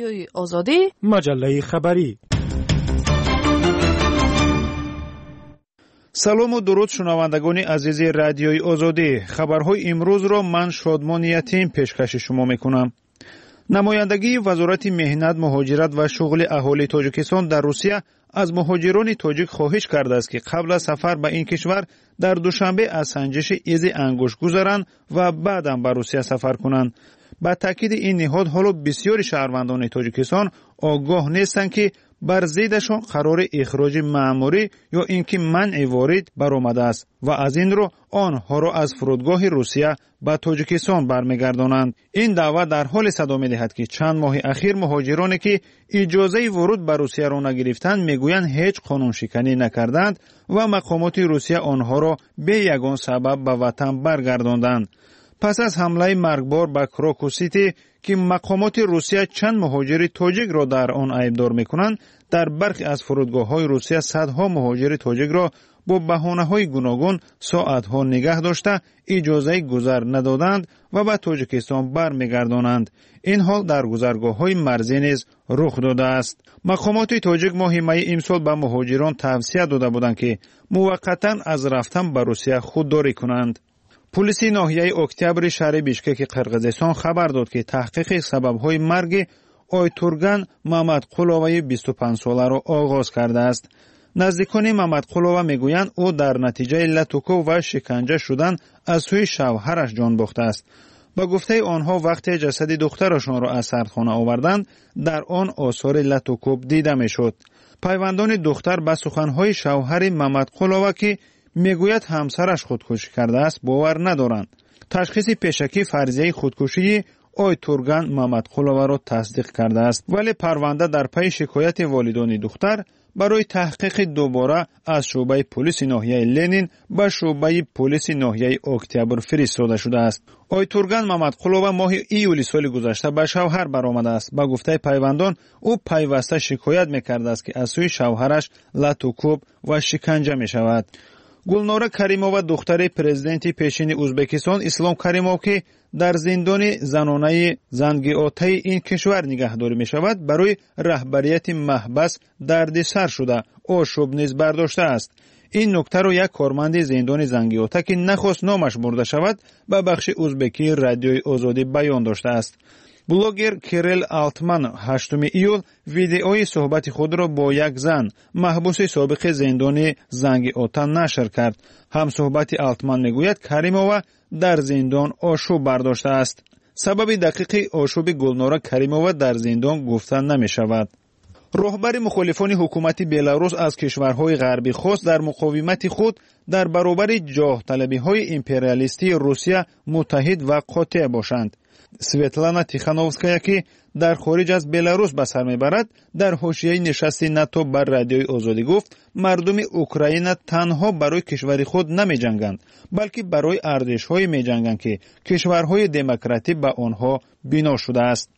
رادیوی آزادی، مجله خبری. سلام و درود شنوندگان عزیز رادیوی آزادی. خبرهای امروز را من شادمان یتیم پیشکش شما میکنم. نمایندگی وزارت مهنت، مهاجرت و شغل اهالی تاجیکستان در روسیه از مهاجران تاجیک خواهش کرده است که قبل از سفر به این کشور در دوشنبه از سنجش ایز انگشت گذرند و بعداً به روسیه سفر کنند. با تاکید این نهاد حالا بسیاری شهروندان تاجیکستان آگاه نیستند که بر ضدشان قرار اخراج مأموری یا اینکه منع وارد برآمده است و از این رو آنها را از فرودگاه روسیه به تاجیکستان برمیگردانند. این دعوا در حال صدا می‌دهد که چند ماه اخیر مهاجرانی که اجازه ورود به روسیه را نگرفتند میگویند هیچ قانون شکنی نکردند و مقامات روسیه آنها را به یگان سبب به وطن برگرداندند. پس از حمله مرگبار به کراکوسیتی که مقامات روسیه چند مهاجر تاجیک را در آن عیبدار میکنند، در برخی از فرودگاه‌های روسیه صدها مهاجر تاجیک را با بهانه‌های گوناگون ساعت‌ها نگه داشته اجازه گذر ندادند و به تاجیکستان برمیگردانند. این حال در گذرگاه‌های مرزی نیز رخ داده است. مقامات تاجیک ماه می امسال به مهاجران توصیه داده بودند که موقتاً از رفتن به روسیه خودداری کنند. پلیس ناحیه اکتبر شهر بیشکک قرقیزستان خبر داد که تحقیق سبب‌های مرگ آیتورگان مامدقولوی 25 ساله را آغاز کرده است. نزدیکان مامدقولوی میگویند او در نتیجه لطوکو و شکنجه شدن از سوی شوهرش جان باخته است. با گفته آنها وقتی جسد دخترشان را از سردخانه آوردند در آن آثار لطوکوب دیده میشد. پیوندان دختر به سخنهای شوهر مامدقولوی که میگوید همسرش خودکشی کرده است باور ندارند. تشخیص پیشکی فرضیه خودکشی آیتورگان مامدقولوی را تصدیق کرده است، ولی پرونده در پی شکایت والدان دختر برای تحقیق دوباره از شعبه پلیس ناحیه لنین به شعبه پلیس ناحیه اکتبر فرستاده شده است. آیتورگان مامدقولوی ماه ایولی سال گذشته به شوهر برآمده است. با گفته پیوندان او پیوسته شکایت میکرده است که از سوی شوهرش لطوکوب و شکنجه میشود. گلنورا کریمووا دختر پرزیدنت پیشین ازبکستان اسلام کریموو که در زندان زنانه زنگیاته این کشور نگهداری می شود برای رهبریت محبس دردسر شده آشوب نیز برداشته است. این نکته را یک کارمند زندان زنگیاته که نخواست نامش برده شود به بخش ازبکی رادیوی آزادی بیان داشته است. بلوگر کیرل آلتمان 8 ایول ویدئوی صحبت خود را با یک زن محبوس سابق زندان زنگیاته نشر کرد. هم صحبت آلتمان میگوید کریمووا در زندان آشوب برداشته است. سبب دقیق آشوب گلنورا کریمووا در زندان گفته نمی شود. رهبر مخالفان حکومت بلاروس از کشورهای غربی خواست در مقاومت خود در برابر جاه طلبی‌های امپریالیستی روسیه متحد و قاطع باشند. سویتلانا تیخانوفسکایا که در خارج از بلاروس به سر میبرد در حاشیه نشست ناتو بر رادیوی آزادی گفت مردم اوکراین تنها برای کشور خود نمی جنگند بلکه برای ارزش‌های می جنگند که کشورهای دموکراتی به آنها بنا شده است.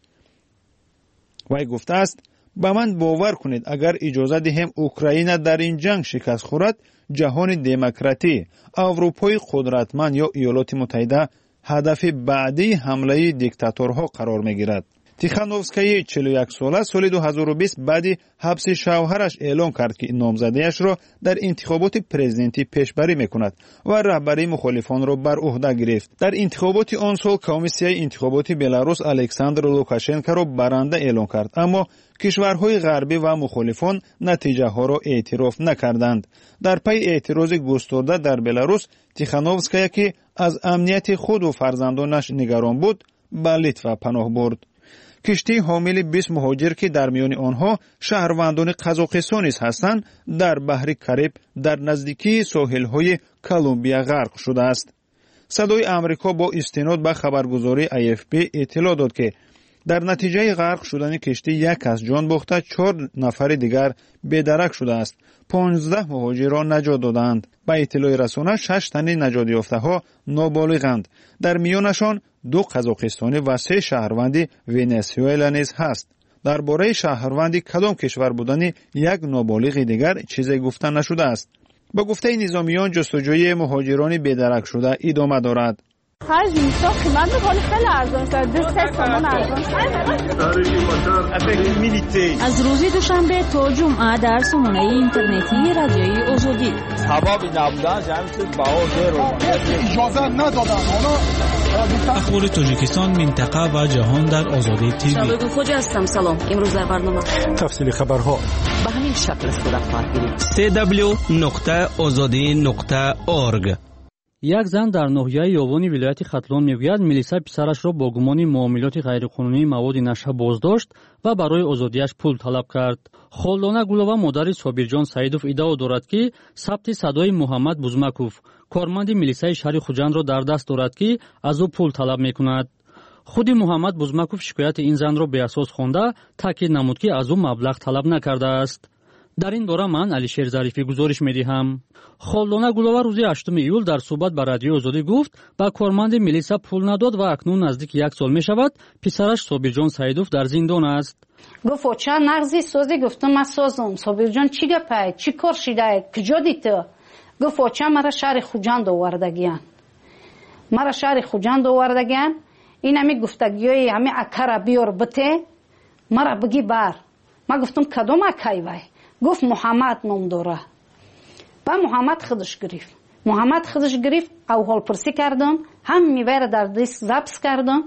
وی گفته است به من باور کنید اگر اجازه دهیم اوکراین در این جنگ شکست خورد جهان دموکراتی، اروپای قدرتمند یا ایالات متحده هدف بعدی حمله دیکتاتورها قرار میگیرد. تیخانوفسکای 41 ساله سال 2020 بعد حبس شوهرش اعلام کرد که نامزدیش را در انتخابات پرزیدنتی پیشبری میکند و رهبری مخالفان را بر عهده گرفت. در انتخابات آن سال کمیسیون انتخابات بلاروس الکساندر لوکاشنکو را برنده اعلام کرد، اما کشورهای غربی و مخالفان نتیجه ها را اعتراف نکردند. در پی اعتراض گسترده در بلاروس تیخانوفسکایا که از امنیت خود و فرزندانش نگران بود به لیتوا پناه برد. کشتی حامل 20 مهاجر که در میان آنها شهروندان قزاقستان هستند در بحر کریب در نزدیکی ساحل‌های کلمبیا غرق شده است. صدای آمریکا با استناد به خبرگزاری AFP اطلاع داد که در نتیجه غرق شدن کشتی یک کس جان باخته 4 نفر دیگر بدرک شده است. 15 مهاجر را نجات دادند. با اطلاع رسانه 6 تن نجات یافته‌ها نابالغند. در میانشان 2 قزاقستانی و 3 شهروند ونزوئلا نیز هست. درباره شهروند کدام کشور بودن یک نابالغ دیگر چیزی گفته نشده است. با گفته نظامیان جستجوی مهاجران بدرک شده ادامه دارد. خرج میشه قیمت ولی خیلی ارزان شده 3 تومان ارزان شده. از روز دوشنبه تا جمعه در سامانه اینترنتی رادیوی آزادی سبب نبودن جمعیت بهار اجازه ندادن. اخبار تاجیکستان، منطقه و جهان در آزادی تیوی. شباب خوجا هستم. سلام. امروز در برنامه تفصیل خبرها به همین شکل صورت خواهد گرفت. www.azadi.org. یک زن در ناحیه یاوانی ولایت ختلان میگوید میلیسا پسرش را با گمان معاملات غیرقانونی مواد نشه بازداشت و برای آزادیش پول طلب کرد. خالدانه گلова مادر صابرجان سعیدوف ادعا دارد که ثبت صدای محمد بوزمکوف کارمند میلیسای شهر خوجند را در دست دارد که از او پول طلب میکند. خود محمد بوزمکوف شکایت این زن را به اساس خوانده تاکید نمود که از او مبلغ طلب نکرده است. در این باره من علیشیر ظریفی گزارش می‌دهم. خالدانه گلова روز 8 ایول در صحبت با رادیو آزادی گفت با کارمند میلیسا پول نداد و اکنون نزدیک 1 سال می‌شود پسرش صابرجان سعیدوف در زندان است. گفت چه نغزی سازی؟ گفتم من سازم. صابرجان چی گپه؟ چی کار شده؟ کجا دیده؟ گفت چه مرا شهر خوجند آوردگیان. مرا شهر خوجند آوردگیان. این همی گفتگیای همی اکر بیار بته مرا بگی بر. من گفتم کدوم اکای وای؟ گفت محمد نام داره. با محمد خودش گرفت. محمد خودش گرفت او حال پرسی کردم. هم میوه در دست ضبط کردم.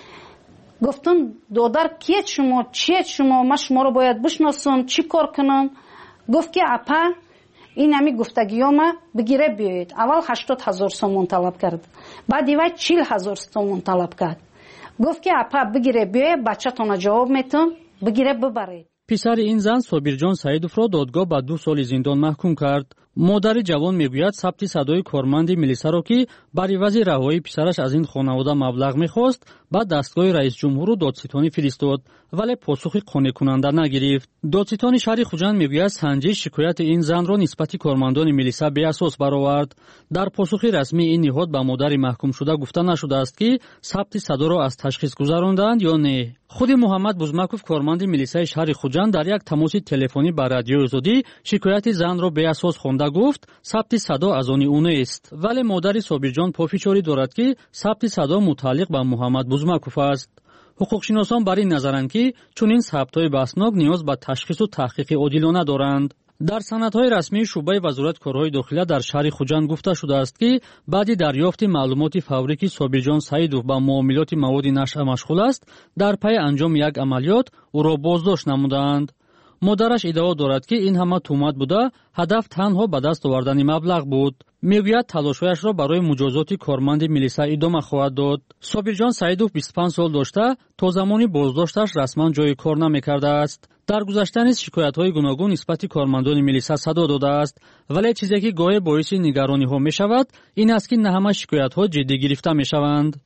گفتم دادر کیت شما؟ چیت شما؟ من شما رو باید بشناسم. چی کار کنم؟ گفت که اپا این همی گفتگیامه بگیره بیایید. اول 80,000 سومون طلب کرد. بعد دیوای 40,000 سومون طلب کرد. گفت که اپا بگیره بیایید بچه تانا جواب میتون بگیره ببرید. پسر این زن صابرجان سعیدوف را دادگاه به 2 سال زندان محکوم کرد. مادر جوان میگوید ثبت صدای کارمند میلیسا را که بر عوض رهایی پسرش از این خانواده مبلغ میخواست با دستگاه رئیس جمهور و دادستانی فرستاد ولی پاسخی قانع کننده نگرفت. دادستان شهر خوجند میگوید سنجش شکایت این زن را نسبت کارمندان میلیسا به اساس برآورد. در پاسخ رسمی این نهاد به مادر محکوم شده گفته نشده است که ثبت صدا را از تشخیص گذراندند یا نه. خود محمد بوزمکوف کارمند میلیسای شهر خوجند در یک تماس تلفنی با رادیو آزادی شکایت زن را به اساس خوانده گفت ثبت صدا از آن او نیست ولی مادر صابرجان پافشاری دارد که ثبت صدا متعلق به محمد بوزمکوف است. حقوقشناسان بر این نظرند که چنین ثبت‌های بسناک نیاز به تشخیص و تحقیق عادلانه دارند. در سندهای رسمی شعبه وزارت کارهای داخلی در شهر خوجند گفته شده است که بعد دریافت معلومات فوری که صابرجان سعیدوف با معاملات مواد نشه مشغول است در پی انجام یک عملیات او را بازداشت نمودند. مادرش ادعا دارد که این همه تهمت بوده هدف تنها به دست آوردن مبلغ بود. میگوید تلاشش را برای مجازات کارمند میلیسا ادامه خواهد داد. صابرجان سعیدوف 25 سال داشته تا زمانی بازداشتش رسما جای کار نمیکرده است. در گذشته نیز شکایت‌های گوناگون نسبت کارمندان میلیسا صدا داده است ولی چیزی که گاهی باعث نگرانی‌ها می‌شود این است که نه همه شکایت‌ها جدی گرفته می‌شوند.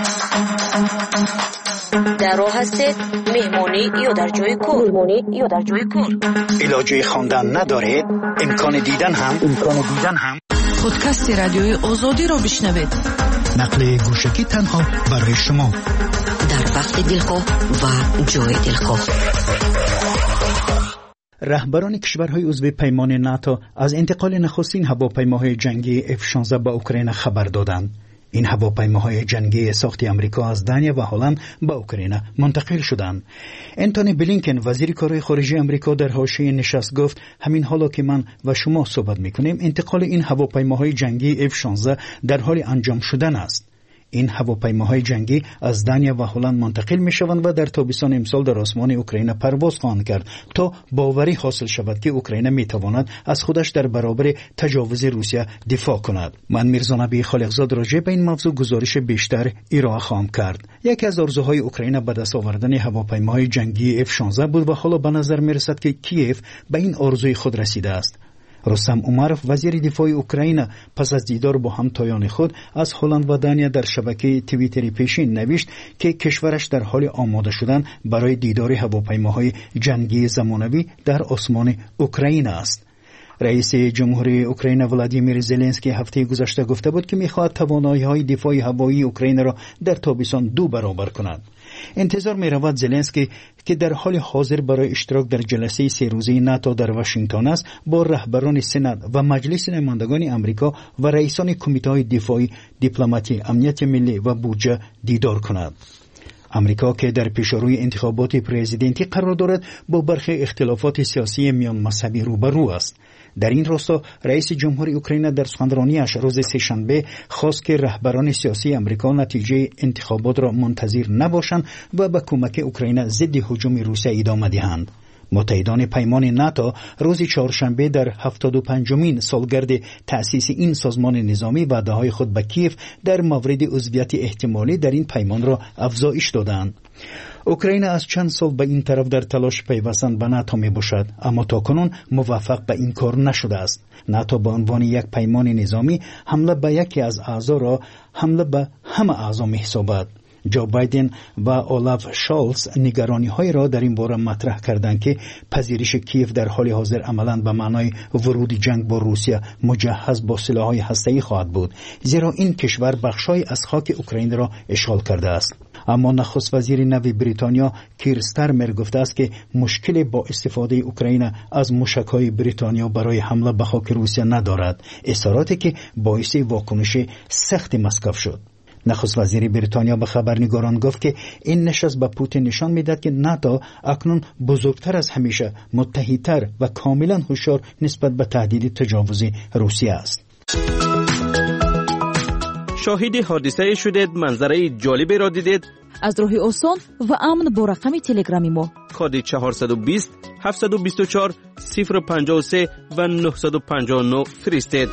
در راه هستید مهمانی یا در جای کار علاجه خواندن ندارید امکان دیدن هم پادکست رادیوی آزادی را بشنوید. نقل گوشکی تنها برای شما در وقت دلخواه و جای دلخواه. رهبران کشورهای عضو پیمان ناتو از انتقال نخستین هواپیماهای جنگی F-16 به اوکراین خبر دادند. این هواپیماهای جنگی ساخت آمریکا از دانیا و هلند به اوکراین منتقل شدند. انتونی بلینکن وزیر کارهای خارجه آمریکا در حاشیه نشست گفت همین حالا که من و شما صحبت میکنیم انتقال این هواپیماهای جنگی F-16 در حال انجام شدن است. این هواپیماهای جنگی از دانیا و هلند منتقل می شوند و در تابستان امسال در آسمان اوکراین پرواز خواهند کرد تا باوری حاصل شود که اوکراین می تواند از خودش در برابر تجاوز روسیه دفاع کند. من میرزا نبی خالقزاد راجع به این موضوع گزارش بیشتر ارائه خواهم کرد. یکی از آرزوهای اوکراین به دست آوردن هواپیماهای جنگی F-16 بود و حالا به نظر می رسد که کیف به این آرزوی خود رسیده است. رستم اومروف وزیر دفاع اوکراین پس از دیدار با همتایان خود از هلند و دانیا در شبکه توییتری پیشین نوشت که کشورش در حال آماده شدن برای دیدار هواپیماهای جنگی زمانوی در آسمان اوکراین است. رئیس جمهوری اوکراین ولادیمیر زلنسکی هفته گذشته گفته بود که می‌خواهد توانایی‌های دفاع هوایی اوکراین را در تابستان 2 برابر کند. انتظار می‌رود زلنسکی که در حال حاضر برای اشتراک در جلسه 3 روزه ناتو در واشنگتن است، با رهبران سنا و مجلس نمایندگان آمریکا و رئیسان کمیته‌های دفاعی، دیپلماتی، امنیت ملی و بودجه دیدار کند. امریکا که در پیشروی انتخابات پرزیدنتی قرار دارد با برخی اختلافات سیاسی میان مذهبی روبرو است. در این راستا رئیس جمهوری اوکراین در سخنرانیش روز سه‌شنبه خواست که رهبران سیاسی امریکا نتیجه انتخابات را منتظر نباشند و به کمک اوکراین ضد هجوم روسیه ادامه دهند. متحدان پیمان ناتو روز چهارشنبه در 75مین سالگرد تأسیس این سازمان نظامی وعده‌های خود به کیف در مورد عضویت احتمالی در این پیمان را افزایش دادند. اوکراین از چند سال به این طرف در تلاش پیوستن به ناتو می باشد، اما تاکنون موفق به این کار نشده است. ناتو به عنوان یک پیمان نظامی حمله به یکی از اعضا را حمله به همه اعضا می حسابد. جو بایدن و اولاف شولز نگرانی‌های را در این باره مطرح کردند که پذیرش کیف در حال حاضر عملاً به معنای ورود جنگ با روسیه مجهز با سلاح‌های هسته‌ای خواهد بود، زیرا این کشور بخش‌هایی از خاک اوکراین را اشغال کرده است. اما نخست وزیر نو بریتانیا کیر استارمر گفته است که مشکل با استفاده اوکراین از موشک‌های بریتانیا برای حمله به خاک روسیه ندارد، اظهاراتی که باعث واکنش سخت مسکو شد. نخست وزیر بریتانیا به خبرنگاران گفت که این نشست به پوتین نشان میدهد که ناتو اکنون بزرگتر از همیشه، متحدتر و کاملا هوشیار نسبت به تهدید تجاوز روسیه است. شاهد حادثه شدید، منظره جالبی را دیدید؟ از راه آسان و امن با رقم تلگرامی ما کد 420 724 053 و 959 فرستید.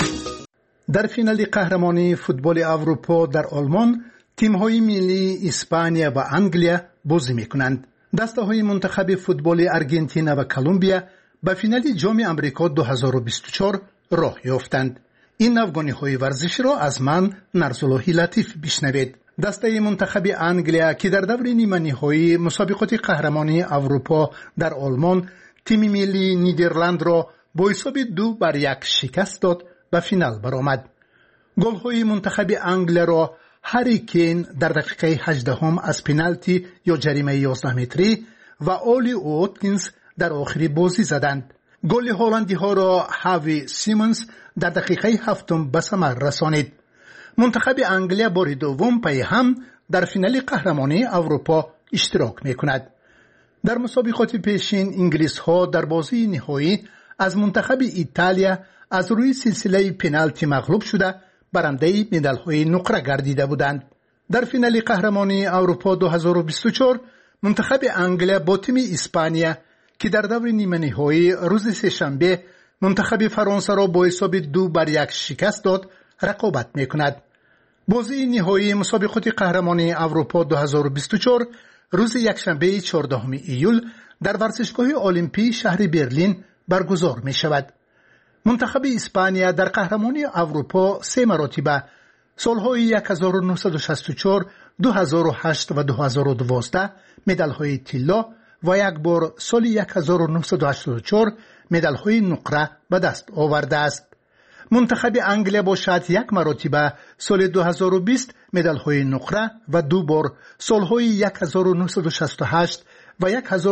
در فینال قهرمانی فوتبال اروپا در آلمان تیم‌های ملی اسپانیا و انگلیا بازی می‌کنند. دسته‌های منتخب فوتبال آرژانتین و کلمبیا به فینال جام آمریکا 2024 راه یافتند. این افغانی‌های ورزش را از من نرزاللهی لطیف بشنوید. دسته منتخب انگلیا که در دور نیمه‌نهایی مسابقات قهرمانی اروپا در آلمان تیم ملی نیدرلند را با حساب 2-1 شکست داد به فینال برآمد. گل‌های منتخب انگلیا را هری کین در دقیقه 18 از پنالتی یا جریمه 11 متری و اولی اوتکینز در آخر بازی زدند. گل هلندی‌ها را هاوی سیمنز در دقیقه 7 به ثمر رسانید. منتخب انگلیا بار دوم پی هم در فینال قهرمانی اروپا اشتراک می‌کند. در مسابقات پیشین انگلیس‌ها در بازی نهایی از منتخب ایتالیا از روی سلسله پنالتی مغلوب شده برنده مدال‌های نقره گردیده بودند. در فینال قهرمانی اروپا 2024 منتخب انگلیا با تیم اسپانیا که در دور نیمه نهایی روز سه‌شنبه منتخب فرانسه را با حساب 2-1 شکست داد رقابت می‌کند. بازی نهایی مسابقات قهرمانی اروپا 2024 روز یکشنبه 14 ایول در ورزشگاه المپی شهر برلین برگزار می‌شود. منتخب اسپانیا در قهرمانی اروپا 3 مرتبه سالهای 1964، 2008 و 2012 مدال‌های طلا و یک بار سال 1984 مدال‌های نقره به دست آورده است. منتخب انگلیا باشد 1 مرتبه سال 2020 مدال‌های نقره و 2 بار سالهای 1968 و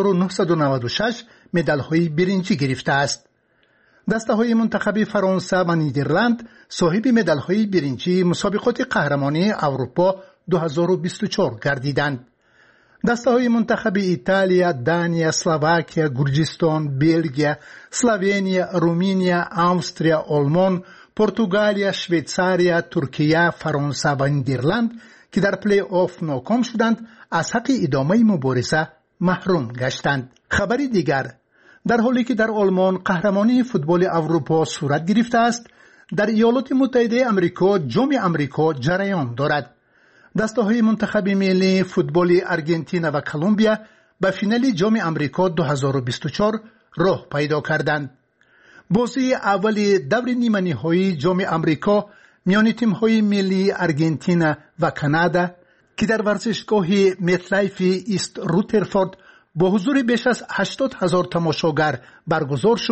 1996 مدال‌های برنجی گرفته است. دسته‌های منتخب فرانسه و نیدرلند صاحب مدال‌های برنجی مسابقات قهرمانی اروپا 2024 گردیدند. دسته‌های منتخب ایتالیا، دانیا، اسلواکیا، گرجستان، بلژیم، اسلوونیا، رومانیا، استریا، آلمان، پرتغالیا، شویتزاریا، ترکیه، فرانسه و نیدرلند که در پلی آف ناکام شدند از حق ادامه مبارزه محروم گشتند. خبری دیگر، در حالی که در آلمان قهرمانی فوتبال اروپا صورت گرفته است، در ایالات متحده آمریکا جام آمریکا جریان دارد. دسته‌های منتخب ملی فوتبال آرژانتین و کلمبیا به فینال جام آمریکا 2024 راه پیدا کردند. بازی اول دور نیمه نهایی جام آمریکا میان تیم‌های ملی آرژانتین و کانادا که در ورزشگاه متلایف ایست روترفورد با حضور بیش از 80,000 تماشاگر برگزار شد،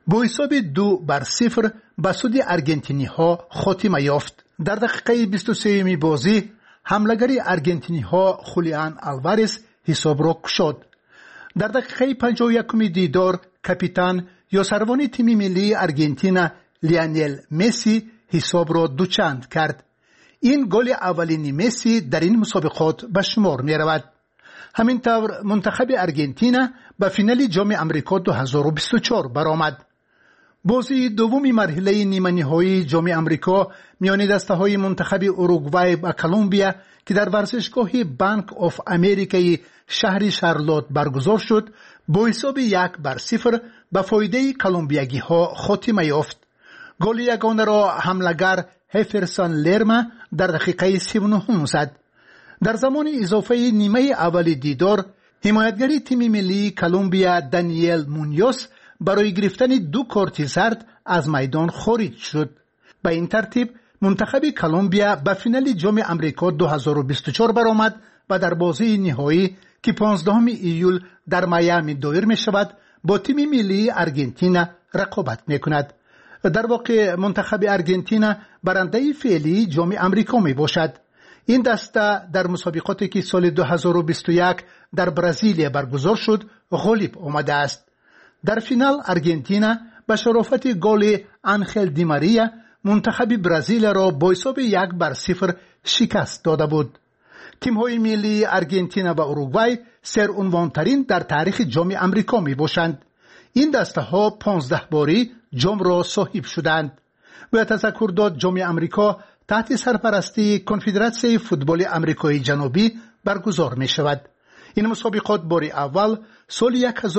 با حساب 2-0 به سود آرژانتینی ها خاتمه یافت. در دقیقه 23 بازی حمله‌گر آرژانتینی ها خولیان آلوارز حساب را گشود. در دقیقه 51 دیدار کاپیتان یا سروان تیم ملی آرژانتین لیونل مسی حساب را دوچند کرد. این گل اولین مسی در این مسابقات به شمار می رود. همینطور منتخب آرژانتین به فینال جام آمریکا 2024 برآمد. بازی دومی مرحله نیمه نهایی جام آمریکا میان دسته‌های منتخب اوروگوئه و کلمبیا که در ورزشگاه بانک آف امریکای شهر شارلوت برگزار شد با حساب 1-0 به فایده کلمبیایی ها خاتمه یافت. گل یگانه را حمله‌گر هفرسون لرما در دقیقه 39 زد. در زمان اضافه نیمه اول دیدار حمایتگر تیم ملی کلمبیا دانیل مونیوس برای گرفتن 2 کارت زرد از میدان خارج شد. به این ترتیب منتخب کلمبیا به فینال جام آمریکا 2024 برآمد و در بازی نهایی که 15 ایول در میامی دایر می شود با تیم ملی آرژانتین رقابت می کند. در واقع منتخب آرژانتین برنده فعلی جام آمریکا می باشد. این دسته در مسابقاتی که سال 2021 در برزیل برگزار شد غالب آمده است. در فینال آرژانتین به شرافت گل آنخل دی ماریا منتخب برزیل را با حساب 1-0 شکست داده بود. تیم‌های ملی آرژانتین و اوروگوئه سرعنوان‌ترین در تاریخ جام آمریکا می باشند. این دسته‌ها 15 باری جام را صاحب شدند. باید تذکر داد جام آمریکا تحت سرپرستی کنفدراسیون فوتبال آمریکای جنوبی برگزار می شود. این مسابقات بار اول سال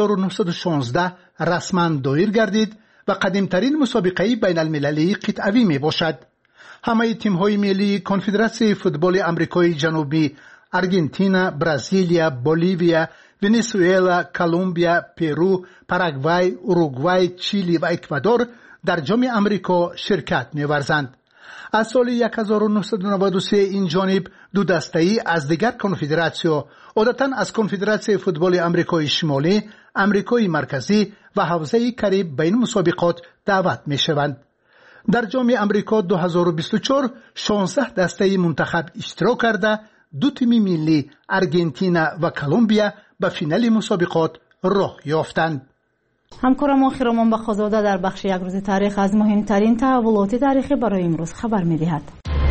1916 رسما دایر گردید و قدیمترین مسابقه بین المللی قطعی می باشد. همه تیم‌های ملی کنفدراسیون فوتبال آمریکای جنوبی آرژانتین، برزیلیا، بولیویا، ونزوئلا، کلمبیا، پرو، پاراگوئه، اوروگوئه، چیلی و اکوادور در جام آمریکا شرکت می‌ورزند. از سال 1993 این جانب 2 دسته‌ای از دیگر کنفدراسیون، عادتاً از کنفدراسیون فوتبال آمریکای شمالی، آمریکای مرکزی و حوزه کریب به این مسابقات دعوت می‌شوند. در جام آمریکا 2024 16 دسته منتخب اشتراک کرده 2 تیم ملی آرژانتین و کلمبیا به فینال مسابقات راه یافتند. همکارم آخرمان بخازاده در بخش یک روز تاریخ از مهمترین تحولات تاریخی برای امروز خبر می‌دهد.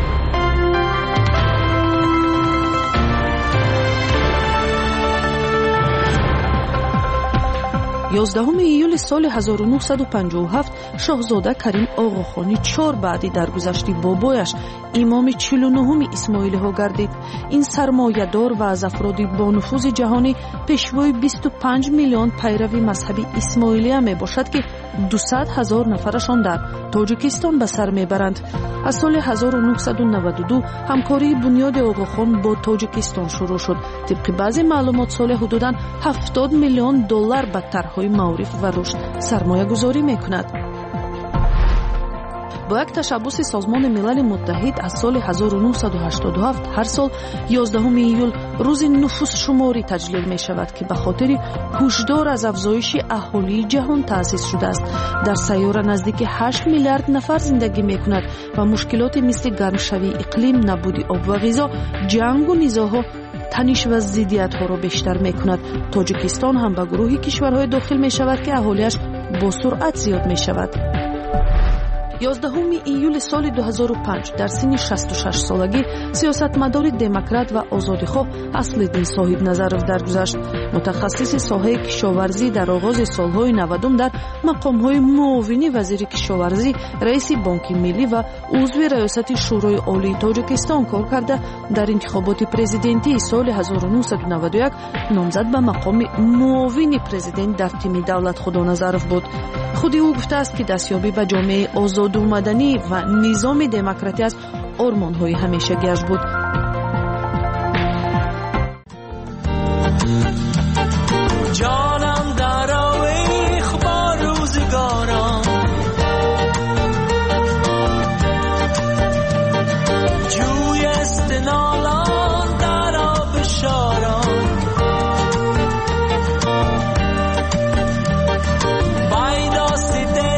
11 ایول سال 1957 شاهزاده کریم آقاخانی 4 بعدی درگذشت بابایش امام 49 اسماعیلی ها گردید. این سرمایه‌دار و از افراد با نفوذ جهانی پیشوای 25 میلیون پیروی مذهبی اسماعیلیه می باشد که 200,000 نفرشان در تاجیکستان به سر میبرند. از سال 1992 همکاری بنیاد آقاخان با تاجیکستان شروع شد. طبق بعضی معلومات سال حدوداً 70 میلیون دلار به طرح‌های معارف و رشد سرمایه گذاری میکند. با یک تشبث سازمان ملل متحد از سال 1987 هر سال 11 ایول روز نفوس شماری تجلیل می شود که به خاطر هشدار از افزایش اهالی جهان تأسیس شده است. در سیاره نزدیک 8 میلیارد نفر زندگی می کند و مشکلات مثل گرمشوی اقلیم، نبود آب و غذا، جنگ و نزاع‌ها تنش و ضدیت‌ها را بیشتر می کند. تاجیکستان هم به گروه کشورهای داخل می شود که اهالیش با سرعت زیاد می شود. 11 ایول سال 2005 در سن 66 سالگی سیاستمدار دموکرات و آزادیخواه اصل‌الدین صاحب نظرов درگذشت. متخصص ساحه کشاورزی در آغاز سالهای 90 در مقام‌های معاون وزیر کشاورزی، رئیس بانک ملی و عضو ریاست شورای عالی تاجیکستان کار کرده. در انتخابات پرزیدنتی سال 1991 نامزد به مقام معاون پرزیدنت در تیم دولت خدا نظرов بود. خود او گفته است که دستیابی به جامعه آزاد و مدنی و نظام دموکراتی از آرمان‌های همیشگی‌اش بود. جانم در آویخ با روزگارم، جوی استنالان در آب شارم، بین دست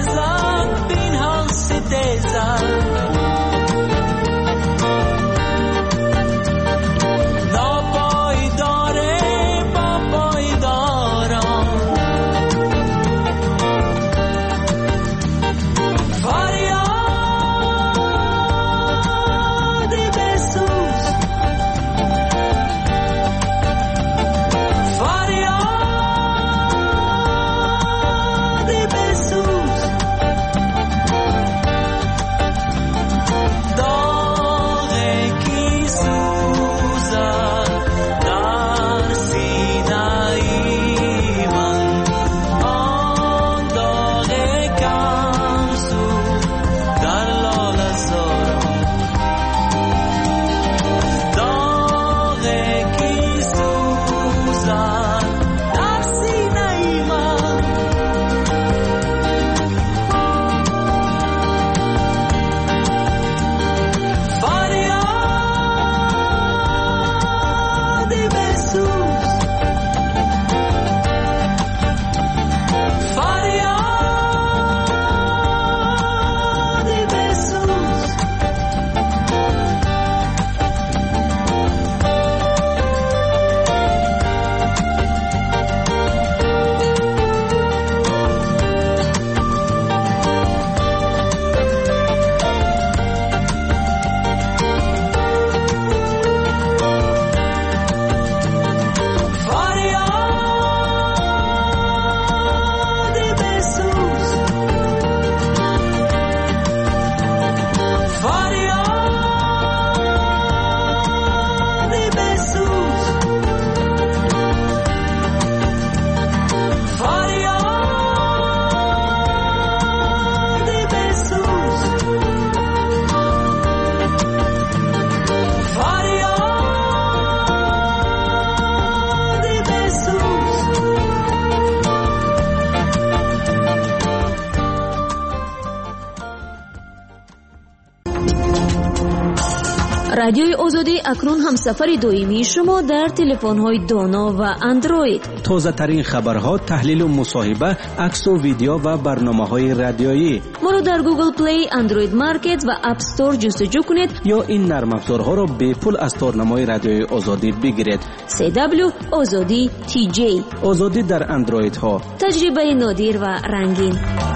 رادیوی آزادی اکنون هم سفر دائمی شما در تلفن‌های دانا و اندروید. تازه ترین خبرها، تحلیل و مصاحبه، عکس و ویدیو و برنامه‌های رادیویی. ما رو در گوگل پلی، اندروید مارکت و اپ استور جستجو کنید یا این نرم افزارها را به پول از تارنمای رادیوی آزادی بگیرید. CW آزادی TJ. آزادی در اندروید ها. تجربه نادر و رنگین.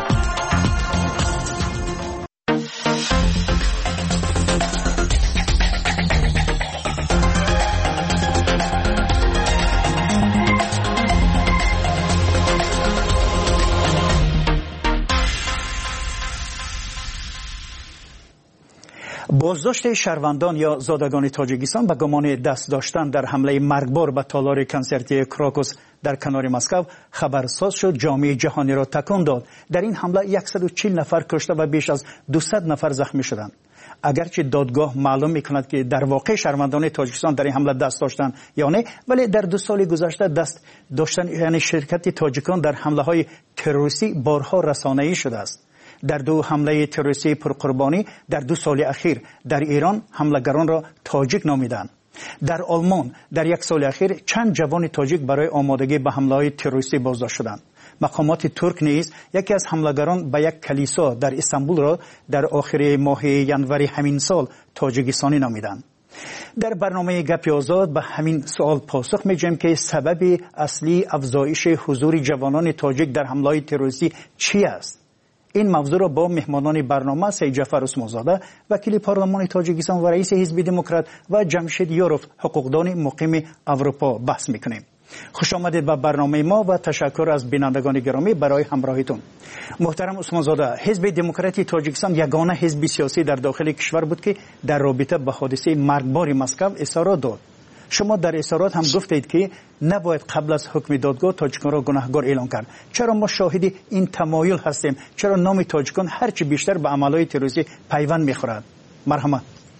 بازداشت شهروندان یا زادگان تاجیکستان به گمان دست داشتن در حمله مرگبار به تالار کنسرتی کراکوس در کنار مسکو خبرساز شد، جامعه جهانی را تکان داد. در این حمله 140 نفر کشته و بیش از 200 نفر زخمی شدند. اگرچه دادگاه معلوم میکند که در واقع شهروندان تاجیکستان در این حمله دست داشتن یا نه، ولی در 2 سال گذشته دست داشتن یعنی شرکت تاجیکان در حمله های تروریستی بارها رسانه‌ای شده است. در 2 حمله تروریستی پرقربانی در 2 سال اخیر در ایران حملگران را تاجیک نامیدند. در آلمان در 1 سال اخیر چند جوان تاجیک برای آمادگی به حمله‌های تروریستی بازداشت شدند. مقامات ترک نیز یکی از حملگران به یک کلیسا در استانبول را در آخر ماه ینوری همین سال تاجیکستانی نامیدند. در برنامه گپ آزاد به همین سوال پاسخ می‌دهیم که سبب اصلی افزایش حضور جوانان تاجیک در حمله‌های تروریستی چی است؟ این موضوع را با مهمانان برنامه سید جعفر عثمانزاده وکیل پارلمان تاجیکستان و رئیس حزب دموکرات و جمشید یوروف حقوقدان مقیم اروپا بحث میکنیم. خوش آمدید به برنامه ما و تشکر از بینندگان گرامی برای همراهیتون. محترم عثمانزاده، حزب دموکرات تاجیکستان یگانه حزب سیاسی در داخل کشور بود که در رابطه با حادثه مرگبار مسکو اظهارات داد. شما در اظهارات هم گفتید که نباید قبل از حکم دادگاه تاجیکان را گناهکار اعلام کرد. چرا ما شاهد این تمایل هستیم؟ چرا نام تاجیکان هرچی بیشتر به عملهای تروریستی پیوند میخورد؟ مرحمت.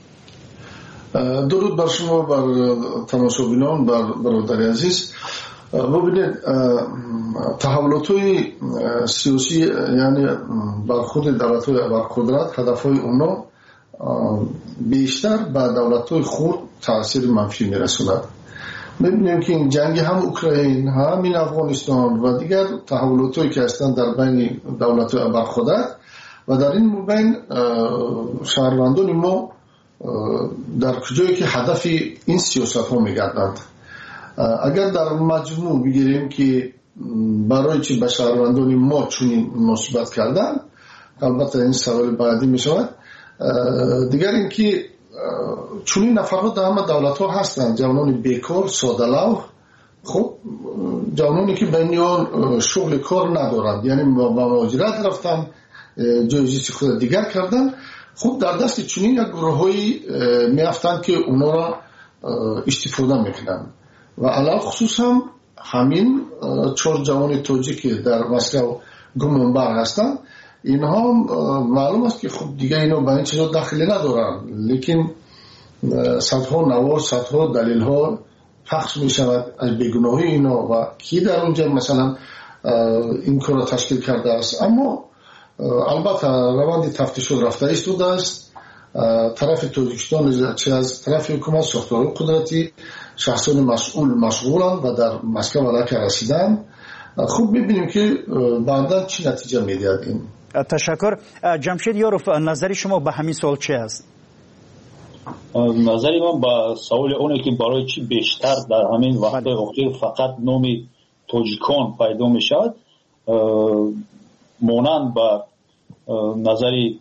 درود بر شما، بر تماشاگران، بر برادر عزیز. ببینید، تحولات‌های سیاسی یعنی برخورد دولت‌های ابرقدرت، هدف‌های اونا بیشتر به دولت‌های خود تاثیر منفی میرسوند. می‌بینیم که این جنگ هم اوکراین، هم این افغانستان و دیگر تحولات‌هایی که هستند در بین دولت‌های ابرقدرت و در این بین شهروندان ما در کجایی که هدف این سیاست‌ها می‌گردند. اگر در مجموع بگیریم که برای چی به شهروندان ما چنین مناسبت کردن، البته این سوال بعدی می‌شود. دیگر اینکه چنین نفرها در همه دولت‌ها هستند، جوانان بیکار، ساده‌لو، خب جوانانی که بینیان شغل کار ندارند، یعنی با مهاجرت رفتن، جایزی خود دیگر کردن. خب در دست چنین یک گروه‌هایی میافتند که اونا را استفاده میکنند و علاوه خصوص هم همین 4 جوان تاجیک در مسکو گمانبر هستند. اینها معلوم است که خب دیگه اینا به این چیزا دخلی ندارن، لیکن صدها نوار، صدها دلیل ها پخش می شود از بیگناهی اینا و کی در اونجا مثلا این کار را تشکیل کرده است. اما البته روند تفتیش رفته ایستاده است. طرف تاجیکستان چه از طرف حکومت، ساختار قدرتی، شخصان مسئول مشغولند و در مسکو علاقه رسیدن. خوب ببینیم که بعدا چی نتیجه میدهد این. تشکر. جمشید یوروف، نظر شما به همین سوال چی است؟ نظری من با سوال اونه که برای چی بیشتر در همین وقت اخیر فقط نامی تاجیکان پیدا می شود، مانند با نظری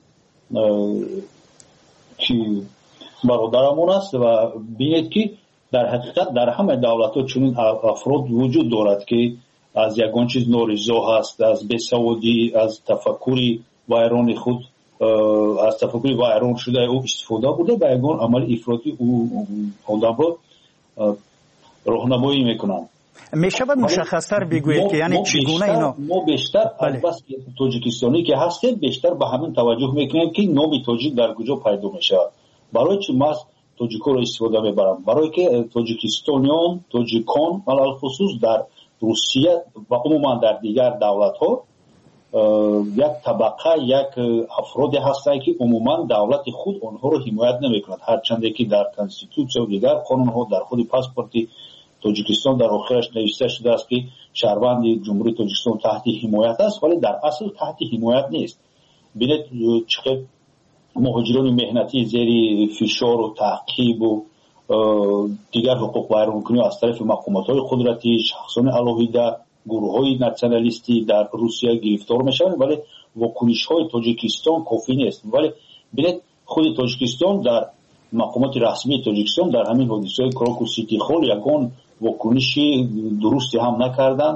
که برادرمون است و بینید که در حقیقت در همه دولت ها چنین افراد وجود دارد که از یگان چیز نارضا هست، از بیسوادی، از تفکری ویران خود، از تفکری ویران شده او استفاده بوده به یگان عمل افراطی او آدم را راهنمایی میکنند. میشود مشخص‌تر بگویید که یعنی چگونه اینا؟ ما بیشتر بس تاجیکستانی که هستیم بیشتر به همین توجه میکنیم که نام تاجیک در کجا پیدا میشه. برای چی ما تاجیک‌ها را استفاده میبرم؟ برای که تاجیکستانیان، تاجیکان علل خصوص در روسیه و عموما در دیگر دولت‌ها یک طبقه یک افرادی هستند که عموما دولت خود آنها رو حمایت نمیکند، هرچند که در کنستیتوسیون و دیگر قانون ها در خود پاسپورت تاجیکستان در آخرش نوشته شده است که شهروند جمهوری تاجیکستان تحت حمایت است، ولی در اصل تحت حمایت نیست. ببینید چقدر مهاجران مهنتی زیر فشار و تعقیب و دیگر حقوق ویرانکنی از طرف مقامات قدرتی، شخصان علاهیده، گروه‌های ناسیونالیستی در روسیه گرفتار میشوند، ولی واکنش‌های تاجیکستان کافی نیست. ولی ببینید خود تاجیکستان در مقامات رسمی تاجیکستان در همین حادثه کراکو سیتی خال یگان واکنشی درستی هم نکردند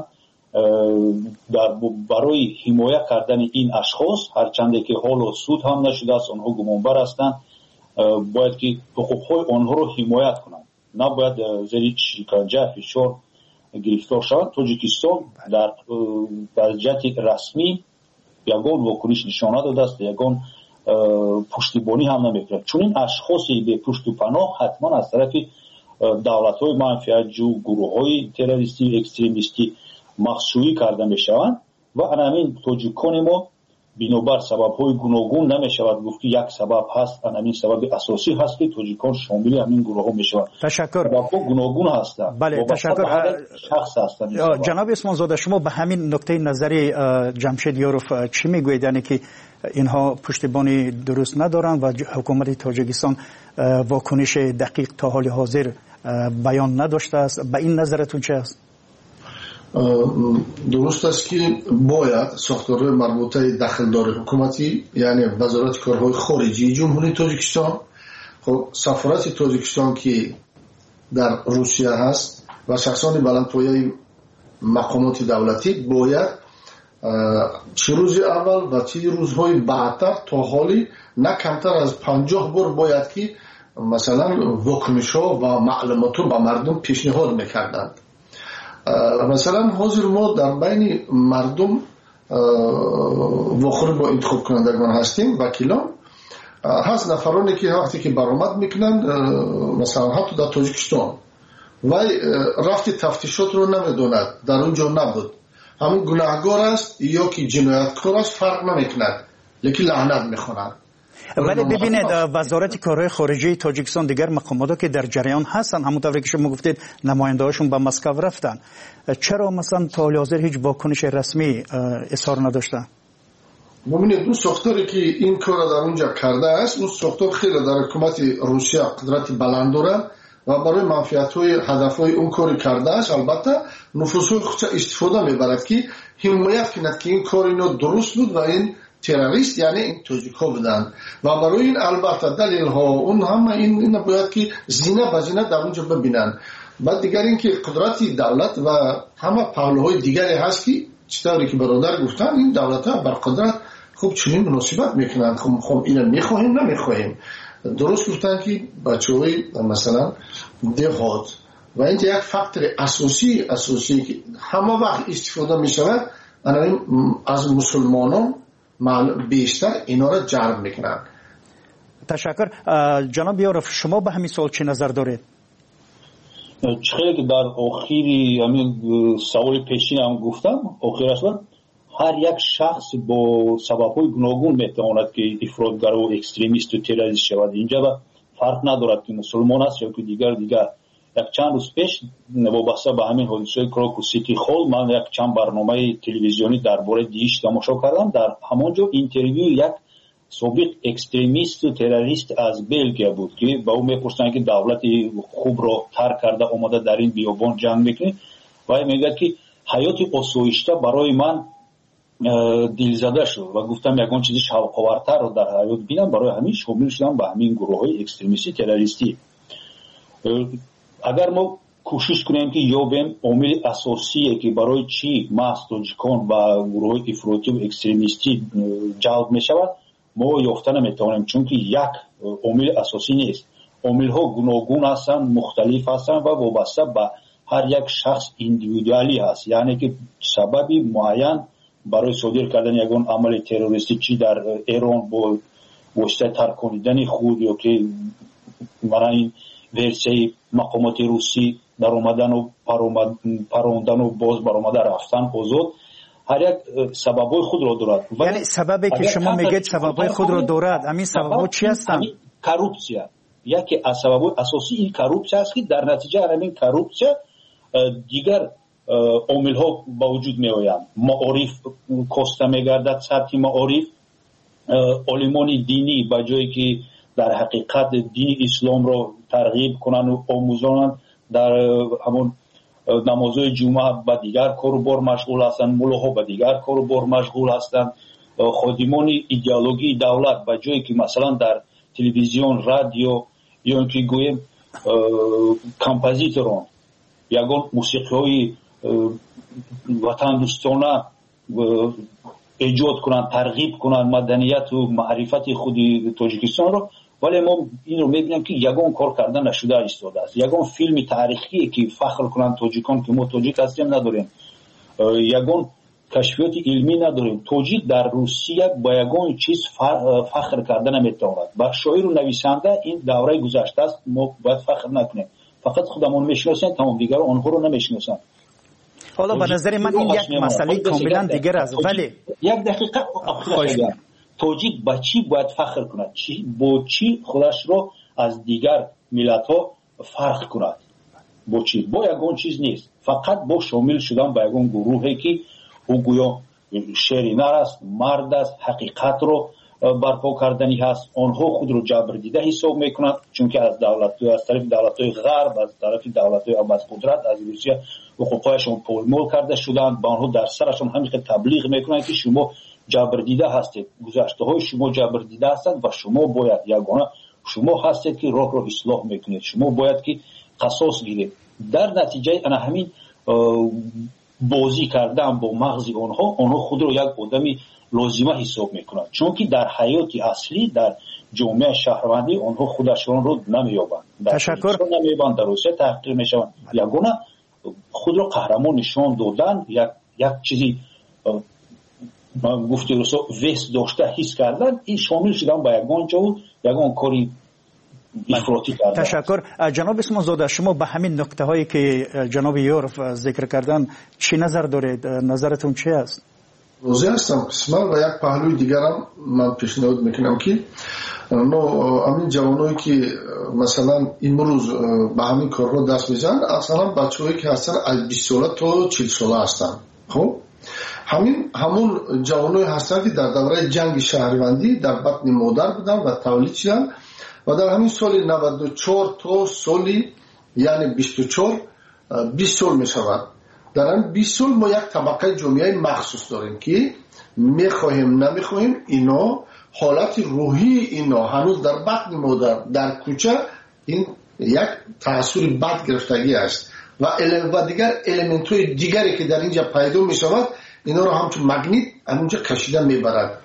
برای حمایت کردن این اشخاص، هرچند که حال سود هم نشده است، آنها گمانبر هستند، باید که حقوق‌های آنها رو حمایت کنند، نباید زیر شکنجه فشار گرفتار شوند. تاجیکستان در جهت رسمی یگان واکنش نشانه داده است، یگان پشتیبانی هم نمی‌کند. چون این اشخاصی به پشت و پناه حتما از طرف دولت‌های منفعت‌جو، گروه‌های تروریستی و اکستریمیستی مخشویی کرده می‌شوند و همین تاجیکان ما بنابر سبب‌های گوناگون نمی‌شود گفت که یک سبب هست، همین سبب اساسی هست که تاجیکان شامل همین گروه‌ها می‌شوند. تشکر. سبب‌ها گوناگون هستند. بله تشکر. شخص هستند. جناب اسمان زاده، شما به همین نکته نظری جمشید یاروف چی میگویید؟ یعنی که اینها پشتیبانی درست ندارند و حکومت تاجیکستان واکنش دقیق تا حال حاضر بیان نداشته است. به این نظرتون چه است؟ درست است که باید ساختارهای مربوطه دخلدار حکومتی، یعنی وزارت کارهای خارجی جمهوری تاجیکستان، خب سفارت تاجیکستان که در روسیه هست و شخصان بلندپایه مقامات دولتی باید چه روز اول و چه روزهای بعدتر تا حالی نه کمتر از 50 بار باید که مثلا واکنش‌ها و معلومات رو به مردم پیشنهاد میکردند. مثلا حاضر ما در بین مردم واخور با انتخاب کنندگان هستیم، وکیلان هست، نفرانی که وقتی که برآمد میکنند مثلا حتی در تاجیکستان و رفت تفتیشات رو نمیدوند، در اونجا نبود، همین گناهگار است یا که جنایتکار است فرق نمیکند، لیکن لعنت میخواند. ولی ببینید وزارت کارهای خارجه تاجیکستان دیگر مقامات که در جریان هستن، همونطور که شما گفتید نماینده‌هاشون به مسکو رفتن، چرا مثلا تا حال حاضر هیچ واکنش رسمی اظهار نداشتن؟ ببینید اون ساختاری که این کار در اونجا کرده است، اون ساختار خیلی در حکومت روسیه قدرت بلند داره و برای منفعت‌های هدف‌های اون کاری کرده است. البته نفوذهای خودش استفاده میبرد که حمایت کند که این کار اینو درست بود و این تروریست یعنی این تاجیک‌ها بودند و برای این البته دلیل‌ها اون همه این باید که زینه به زینه در اونجا ببینن. بعد دیگر این که قدرت دولت و همه پهلوهای دیگری هست که چطوری که برادر گفتن این دولت‌ها بر قدرت خوب چنین مناسبت میکنند، خب اینو میخواهیم نمیخواهیم. درست گفتن که بچه‌های مثلا دهات و این یک فاکتور اساسی که همه وقت استفاده میشود از مسلمانان بیشتر اینا را جلب میکنن. تشکر. جناب یاروف شما به همین سوال چه نظر دارید؟ چخیلی که در آخری همین سوال پیشین هم گفتم، آخرش هر یک شخص با سبب‌های گوناگون میتواند که افراطگر و اکستریمیست و تروریست شود. اینجا فرق ندارد که مسلمان است یا که دیگر. یک چند روز پیش وابسته به همین حادثه کراکو سیتی خال من یک چند برنامه تلویزیونی درباره دیش تماشا کردم. در همانجا اینترویو یک سابق اکستریمیست و تروریست از بلژیک بود که با او میپرسند که دولت خوب را ترک کرده اومده در این بیابان جنگ میکنه و میگه که حیات آسایشته برای من دلزده شد و گفتم یگان چیزی شوق‌آورتر رو در حیات بینم، برای همین شامل شدم به همین گروه‌های اکستریمیستی تروریستی. اگر ما کوشش کنیم که یابیم عامل اساسیه که برای چی محض تاجیکان و گروه‌های افراطی و اکستریمیستی جلب میشود ما یافته نمیتوانیم، چون که یک عامل اساسی نیست. عامل‌ها گوناگون هستند، مختلف هستند و وابسته به هر یک شخص ایندیویدوالی هست، یعنی که سببی معین برای صادر کردن یگان عمل تروریستی چی در ایران با واسطه ترکاندن خود یا که برای این ورسه مقامات روسی در اومدن و پروندن و باز برآمده رفتن آزاد، هر یک سببای خود را دارد. یعنی سببی که شما میگید سببای خود را دارد، همین سببا چی هستند؟ کروپسیا یکی از سببای اساسی این کروپسیا است که در نتیجه همین کروپسیا دیگر عامل ها با وجود می آیند. معارف کاسته می گردد، سطح معارف علمان دینی با جایی که در حقیقت دین اسلام را ترغیب کنند و آموزانند در همون نمازهای جمعه با دیگر کار و بار مشغول هستند، ملاها با دیگر کار و بار مشغول هستند، خادمان ایدئولوژی دولت با جایی که مثلا در تلویزیون، رادیو یا اینکه گویم کمپوزیتوران یگان موسیقی‌های وطن دوستانه ایجاد کنند، ترغیب کنند مدنیت و معرفت خود تاجیکستان رو، ولی ما این رو می‌بینیم که یگان کار کردن نشده ایستاده است. یگان فیلم تاریخی که فخر کنند تاجیکان که ما تاجیک هستیم نداریم، یگان کشفیات علمی نداریم. تاجیک در روسیه با یگان چیز فخر کردن نمیتواند. با شاعر و نویسنده این دوره گذشته است، ما باید فخر نکنیم. فقط خودمون میشناسیم، تمام دیگر آنها رو نمیشناسند. حالا به نظر من این یک مسئله کاملا دیگر است. ولی یک دقیقه تاجیک با چی باید فخر کند؟ با چی خودش رو از دیگر ملت ها فرق کند؟ با چی؟ با یگان چیز نیست، فقط با شامل شدن با یگان گروهی که او گویا شرینر است، مرد است، حقیقت رو برپا کردنی هست. آنها خود رو جبر دیده حساب میکنند، چون که از طرف دولت‌های غرب، از طرف دولت‌های قدرت از روسیه حقوقایشون پولمول کرده شدند. با آنها در سرشون همین تبلیغ میکنند که شما جبر دیده هستید، گذشته های شما جبر دیده هستند و شما باید یگانه شما هستید که راه رو اصلاح میکنید، شما باید که قصاص گیرید. در نتیجه انا همین بازی کردن با مغز آنها خود رو یک آدمی لازمه حساب میکنند، چون که در حیات اصلی در جامعه شهروندی آنها خودشون رو نمیابند، تشکر نمیابند، در روسیه تحقیر میشوند. یگانه خود رو قهرمان نشان دادن، یک چیزی گفته روسا وست داشته حس کردن، این شامل شدن با یگان جا و یگان کاری افراطی کردن. تشکر. جناب اسمانزاده، شما به همین نکته هایی که جناب یورف ذکر کردن چی نظر دارید؟ نظرتون چی است؟ روزی هستم قسمت و یک پهلوی دیگرم من پیشنهاد میکنم که همین جوانایی که مثلا امروز به همین کار رو دست میزنن، اصلا بچه‌هایی که هستن از 20 ساله تا 40 ساله هستن. خب همون جوانایی هستن که در دوره جنگ شهروندی در بطن مادر بودن و تولید شدن و در همین سال 94 تا سالی یعنی 24 20 سال میشود. در این 20 سال ما یک طبقه جامعه مخصوص داریم که میخواهیم نمیخواهیم اینا حالت روحی اینا هنوز در بطن مادر در کوچه این یک تأثیر بد گرفتگی است و دیگر الیمنت های دیگری که در اینجا پیدا میشود اینا رو همچون مگنیت همونجا کشیده میبرد.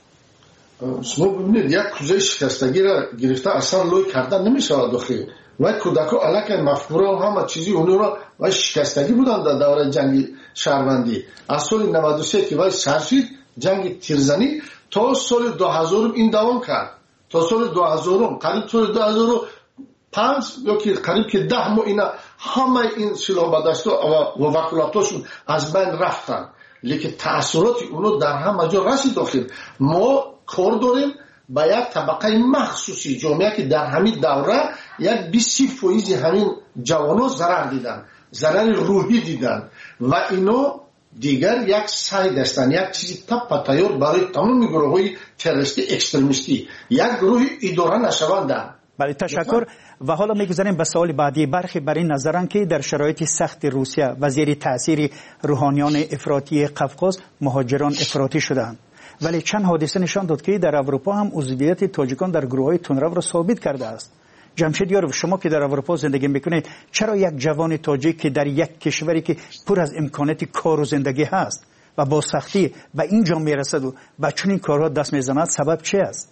شما ببینید یک کوزه شکستگی را گرفته اصلا لوی کردن نمیشود داخل و کودکا الک مفکوره همه چیزی اونو را و شکستگی بودن در دوره جنگ شهروندی. از سال 93 که وای سرشید جنگ تیرزنی تا سال 2000 این دوام کرد، تا سال 2000 قریب سال 2005 یا که قریب که 10 ماه اینا همه این سلاح بدستا و وکالتاشون از بین رفتن، لیکن تأثیرات اونو در همه جا رسید داخل. ما کار داریم با یک طبقه مخصوصی جامعه که در همین دوره یک 20% همین جوانو ضرر دیدن، ضرر روحی دیدن و اینو دیگر یک سعی داشتن یک چیزی تیار برای تمام گروه های تروریستی اکستریمیستی یک گروه اداره نشوندن. بله تشکر. و حالا میگذاریم به سوال بعدی. برخی بر این نظرن که در شرایط سخت روسیه و زیر تاثیر روحانیان افراطی قفقاز مهاجران افراطی شدند، ولی چند حادثه نشان داد که در اروپا هم عضویت تاجیکان در گروه‌های تندرو را ثابت کرده است. جمشید یارو، شما که در اروپا زندگی میکنید، چرا یک جوان تاجیک که در یک کشوری که پر از امکانات کار و زندگی هست و با سختی به اینجا میرسد و به چنین کارها دست میزند، سبب چی است؟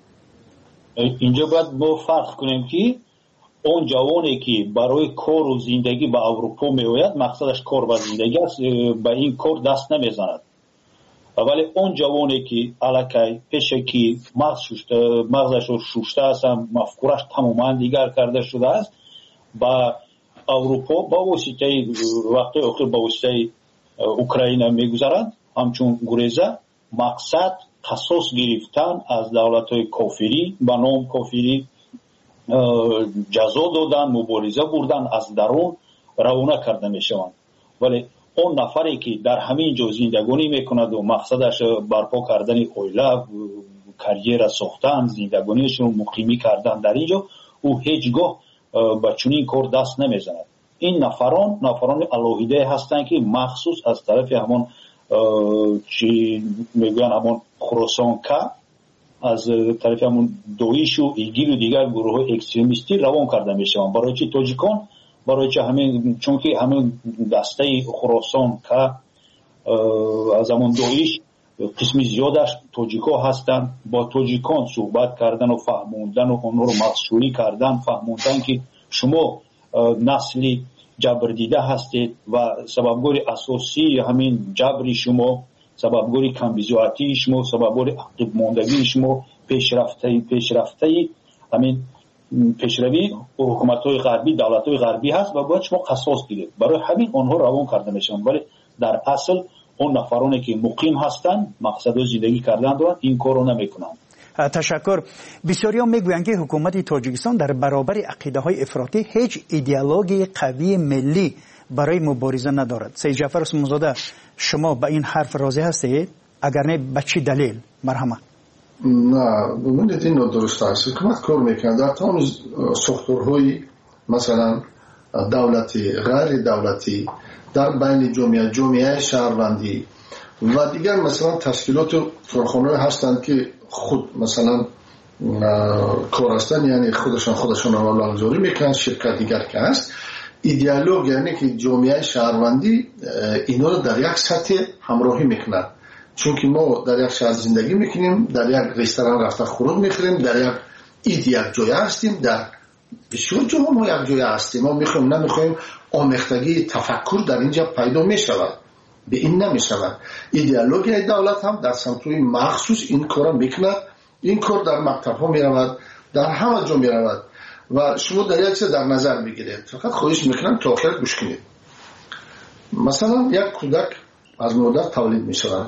اینجا باید ما فرق کنیم که اون جوانی که برای کار و زندگی به اروپا میآید مقصدش کار و زندگی است، به این کار دست نمیزند. ولی اون جوانی که الکی پیشکی مغزش رو شوشته است، مفکورش تماما دیگر کرده شده است، با اروپا با واسطه وقتی با واسطه اوکراین میگذارند همچون گریزه مقصد قصاص گرفتن از دولت‌های کافری به نام کافری جزا دادن، مبارزه بردن، از درون روانه کرده میشوند. ولی اون نفری که در همین جا زندگانی میکند و مقصدش برپا کردن اویله، کریر ساختن، زندگانیشون مقیمی کردن در اینجا، او هیچگاه به چنین کار دست نمیزند. این نفران الهیده هستند که مخصوص از طرف همون چی میگن همون خراسان که از طرف همون دویش و ایگیل و دیگر گروه های اکستریمیستی روان کرده میشوند. برای چی تاجیکان؟ برای چی همین، چون که همین دسته خراسان که از همون دویش قسمی زیادش تاجیکا هستند. با تاجیکان صحبت کردن و فهموندن و اونها رو مسئولی کردن، فهموندن که شما نسلی جبر دیده هستید و سببگار اساسی همین جبری شما، سببگار کمبیزواتی شما، سببگار عقب ماندگی شما، پیشرفته همین پیشروی حکومت‌های غربی، دولت‌های غربی هست و باید شما قصاص گیرید. برای همین آنها روان کرده میشن. ولی در اصل اون نفرانی که مقیم هستند، مقصد زندگی کردن دارند، این کارو نمیکنند. تشکر. بسیاری‌ها میگویند که حکومت تاجیکستان در برابر عقیده‌های افراطی هیچ ایدئولوژی قوی ملی برای مبارزه ندارد. سید جعفر عثمانزاده، شما به این حرف راضی هستید؟ اگر نه به چه دلیل؟ مرحمت. نه، ببینید این درست است. حکومت کار میکنه در تمام ساختارهای مثلا دولتی، غیر دولتی، در بین جامعه شهروندی و دیگر مثلا تشکیلات کارخانه هستند که خود مثلا کار هستند، یعنی خودشان نامگذاری میکنن. شرکت دیگر که هست ایدئولوژی، یعنی که جامعه شهروندی اینا رو در یک سطح همراهی میکنن. چون که ما در یک شهر زندگی میکنیم، در یک رستوران رفته خورد میخوریم، در یک جای هستیم، در بسیار جاها ما یک جای هستیم. ما میخوایم نمیخوایم آمیختگی تفکر در اینجا پیدا میشود. به این نمیشود. ایدئولوژی دولت هم در سمتوی مخصوص این کار میکند. این کار در مکتب ها میرود، در همه جا میرود و شما در یک چیز در نظر بگیرید. فقط خواهش میکنم تا آخر گوش کنید. مثلا یک کودک از مادر تولید میشود،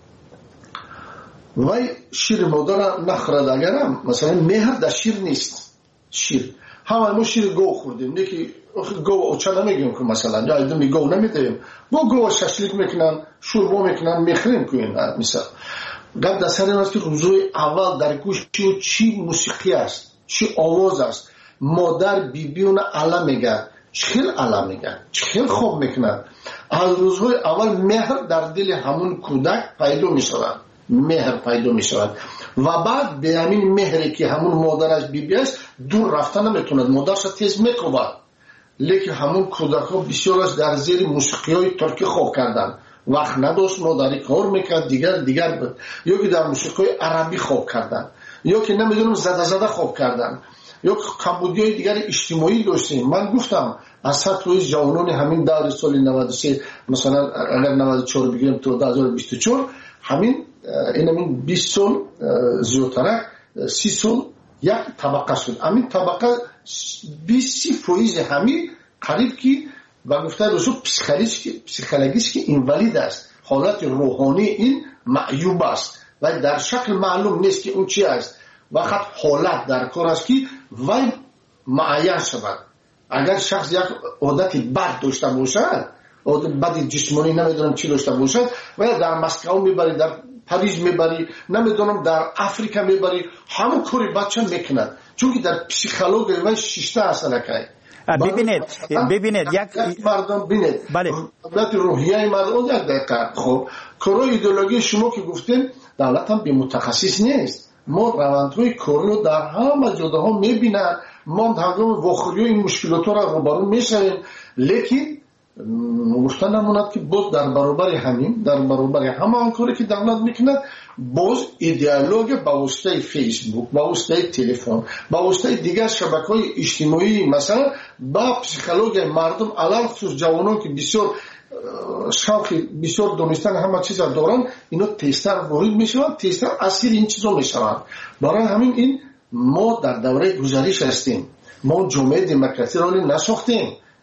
وای شیر مادر نخورد. اگرم مثلا مهر در شیر نیست. شیر همه ما شیر گو خوردیم، یکی گو اوچه نمیگیم که مثلا یا ایدمی گو نمیدیم، گو ششلیک میکنن، شوربا میکنن، میخریم که این مثلا گفت در سر این است که روزوی اول در گوش چی موسیقی است، چی آواز است. مادر بیبیون علم میگه، چخیل علم میگه، چخیل خوب میکنن. از روزهای اول مهر در دل همون کودک پیدا میشود، مهر پیدا میشود و بعد به همین مهری که همون مادرش بیبی است دور رفتن نمیتوند، مادرش تیز میکوبد. لیکن همون کودک ها بسیارش در زیر موسیقی های ترکی خوب کردن، وقت نداشت مادری کار میکرد، دیگر بود. یا که در موسیقی های عربی خوب کردن، یا که نمیدونم زده خوب کردن، یا کمبودی های دیگر اجتماعی داشتیم. من گفتم از سطح جوانان همین دور سال 93 مثلا اگر 94 بگیریم تا 2024 همین این 20 سال زیادتر 30 سال یک طبقه شد. همین طبقه 20% همین قریب که و گفته رسول پسیکولوژیش که اینوالید است، حالت روحانی این معیوب است و در شکل معلوم نیست که اون چی است. وقت حالت در کار است که وای معین شود. اگر شخص یک عادت بد داشته باشد، عادت بد جسمانی نمیدونم چی داشته باشد و در مسکو میبری، در پاریس میبری، نمیدونم در افریقا میبری، همون کاری بچه میکند. چون که در پسیکولوژی و شیشته اصلا که ببینید یک مردم ببینید بله دولت روحیه مردم یک دقیقه. خب کارای ایدئولوژی شما که گفتین دولت هم به متخصص نیست. ما روندهای کارو در همه جاها میبینن، ما هنگام واخوری این مشکلات را روبرو میشویم. لیکن گفتن نموند که باز در برابر همین، در برابر همه کاری که دولت میکند، باز ایدئولوژی با واسطه فیسبوک، با واسطه تلفن، با واسطه دیگر شبکه‌های اجتماعی مثلا با پسیکولوژی مردم الان خصوص جوانان که بسیار شوقی بسیار دونستن همه چیز دارن، اینا تیستر وارد میشوند، تیستر اسیر این چیزا میشوند. برای همین این ما در دوره گذشته هستیم. ما جامعه دموکراسی را نساختیم.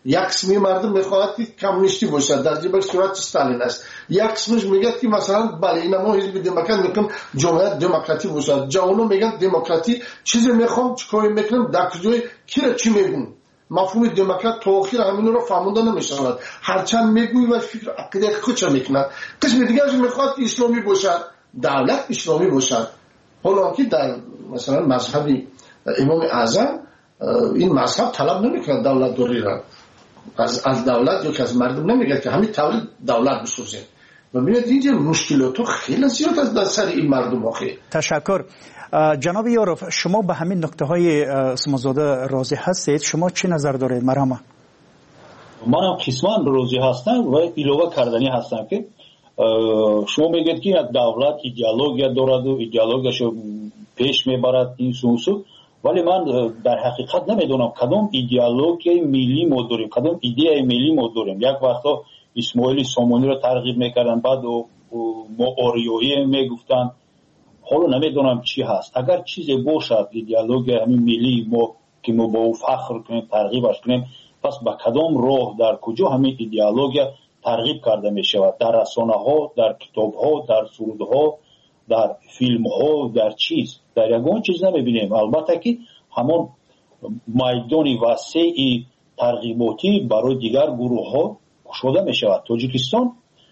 یک قسمی مردم میخواهد که کمونیستی باشد در جبر صورت استالین است، یک قسمش میگه که مثلا بله اینا ما حزب دموکرات میگیم جمهوری دموکراتی باشد، جوانو میگن دموکراتی چیزی میخوام چیکار میکنم در کجای کی چی میگن. مفهوم دموکرات تا آخر همین رو فهمونده نمیشود، هرچند میگوی و فکر عقیده خودش میکند. قسم دیگرش میخواد که اسلامی باشد، دولت اسلامی باشد، حالا که در مثلا مذهب امام اعظم این مذهب طلب نمیکنه دولت دوری را از دولت یا که از مردم نمیگه که همین تولید دولت بسازیم. و ببینید اینجا مشکلات خیلی زیاد از در سر این مردم آخه. تشکر. جناب یاروف، شما به همین نکته های اسمازاده راضی هستید؟ شما چه نظر دارید؟ مرحبا. من هم قسمان راضی هستم و ایلوه کردنی هستم که شما میگید که دولت ایدئولوژی دارد و ایدئولوژیشو پیش میبرد این سوسو، ولی من در حقیقت نمیدونم کدام ایدئولوژی ملی ما داریم، کدام ایده ملی ما داریم. یک وقتا اسماعیل سامانی رو ترغیب میکردن، بعد ما آریایی میگفتن، حالا نمیدونم چی هست. اگر چیزی باشد ایدئولوژی همین ملی ما که ما با او فخر کنیم، ترغیبش کنیم، پس به کدام راه در کجا همین ایدئولوژی ترغیب کرده می شود؟ در رسانه ها، در کتاب ها، در سرود ها، در فیلم ها، در چیز، در یگان چیز نمیبینیم. البته که همون میدان وسیع ترغیباتی برای دیگر گروه ها شده می شود. تاجیکستان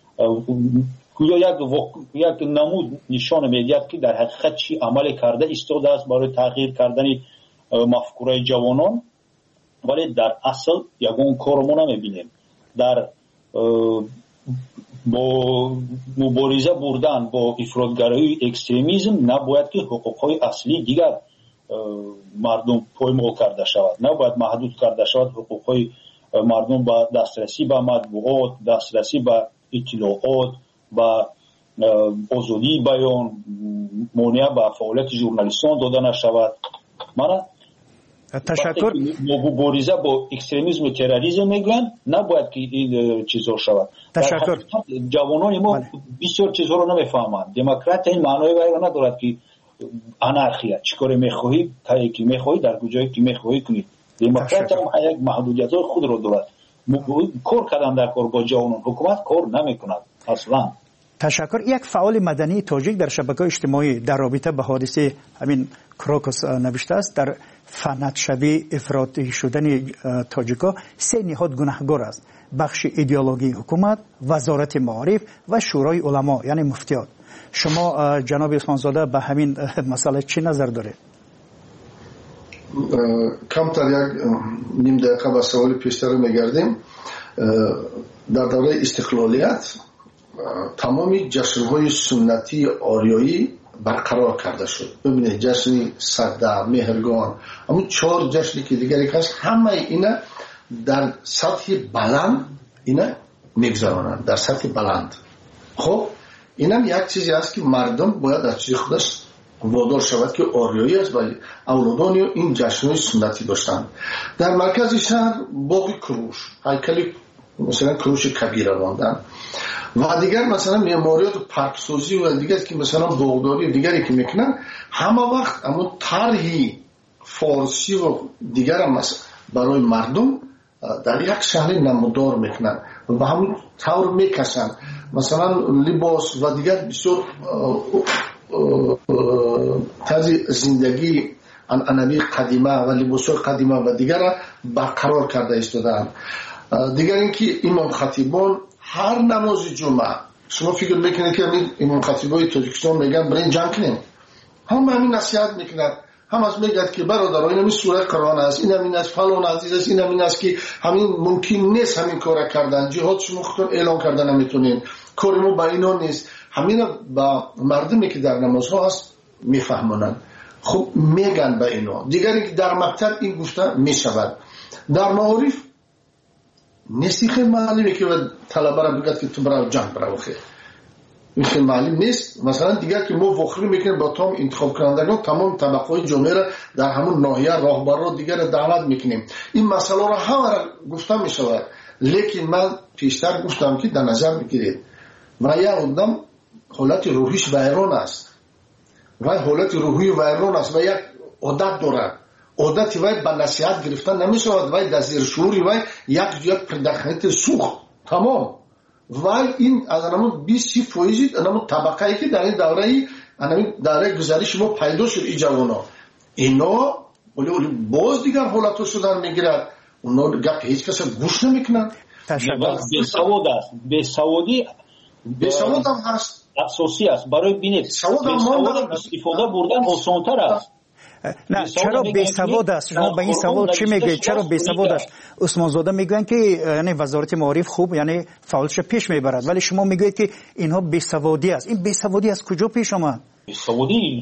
یک نمود نشان میدهد که در حقیقت چی عمل کرده ایستاده است برای تغییر کردن مفکوره جوانان، ولی در اصل یگان کار ما نمیبینیم. در با مبارزه بردن با افراطگرایی اکستریمیسم نباید که حقوقهای اصلی دیگر مردم پایمال کرده شود، نباید محدود کرده شود حقوقهای مردم به دسترسی به مطبوعات، دسترسی به اطلاعات، به آزادی بیان، مانع به فعالیت ژورنالیستان داده نشود. من تشکر. مبارزه با اکستریمیسم و تروریسم میگن نباید که این چیزا شود. تشکر. جوانان ما بسیار چیزها رو نمیفهمند. دموکرات این معنای وای ندارد که انارخیا چیکار میخواهی تا کی میخواهی در کجایی که میخواهی کنید. دموکرات هم یک محدودیت‌های خود رو دارد. کار کردن در کار با جوانان، حکومت کار نمیکند اصلا. تشکر. یک فعال مدنی تاجیک در شبکه‌های اجتماعی در رابطه به حادثه همین کروکوس نوشته است در فنتشوی افراطی شدن تاجیکا 3 نهاد گناهگار است: بخش ایدئولوژی حکومت، وزارت معارف و شورای علما یعنی مفتیات. شما جناب اسمانزاده به همین مسئله چی نظر دارید؟ کمتر یک نیم دقیقه به سوال پیشتر میگردیم. در دوره استقلالیت تمامی جشن‌های سنتی آریایی برقرار کرده شد. ببینید جشن سده، مهرگان، اما 4 جشنی که دیگری هست، همه اینا در سطح بلند اینا میگذرانند، در سطح بلند. خب اینم یک چیزی است که مردم باید از چیز خودش وادار شود که آریایی است و اولادان این جشن‌های سنتی داشتند. در مرکز شهر باغ کروش، هیکل مثلا کروش کبیره ماندن و دیگر مثلا معماریات و پارکسازی و دیگر که مثلا باغداری و دیگری که میکنن، همه وقت اما طرحی فارسی و دیگر هم برای مردم در یک شهر نمودار میکنن و به همون طور میکشن. مثلا لباس و دیگر بسیار طرز زندگی عنعنوی قدیمه و لباس‌های قدیمه و دیگر برقرار کرده ایستادند. دیگر اینکه امام خطیبان هر نماز جمعه، شما فکر میکنید که امام خطیبای تاجیکستان میگن برین جمع کنیم، هم همین نصیحت میکنند، هم از میگد که برادران این سوره قرآن است، این همین است، فلان عزیز است، این همین است که همین ممکن نیست همین کار کردن، جهاد شما خودتون اعلان کردن نمیتونین، کار ما با اینا نیست. همین با مردمی که در نمازها هست میفهمونن، خب میگن به اینا. دیگری که در مکتب این گفته میشود. در معارف نیستی خیلی معلومه که طلبه را بگد که تو برای جنگ برای خیلی این خیلی معلوم نیست. مثلا دیگر که ما وخری میکنیم با تمام انتخاب کنندگان، تمام طبقه جامعه را در همون ناحیه راهبر دیگر را دعوت میکنیم. این مسئله را همه را گفته میشود، لیکن من پیشتر گفتم که در نظر بگیرید و یک آدم حالت روحیش ویران است و حالت روحی ویران است و یک عادت دارد. عادت وای به نصیحت گرفتن نمیشود وای در زیر شعور وای یک پرداخت سوخت تمام وای این از همون 20% همون طبقه‌ای که در این دوره گذشته ما پیدا شد این جوانا اینا ولی باز دیگر حالتو شدن میگیرد اونا گپ هیچ کس گوش نمیکنن. بیسواد است بیسواد هم هست اساسی است برای بینید بیسواد استفاده بردن آسان‌تر است. نه چرا بیسواد است؟ شما به این سوال چی میگید؟ چرا بیسواد است؟ عثمان زاده میگن که یعنی وزارت معارف خوب یعنی فعالش پیش میبرد ولی شما میگید که اینها بیسوادی است. این بیسوادی از کجا پیش آمد؟ بیسوادی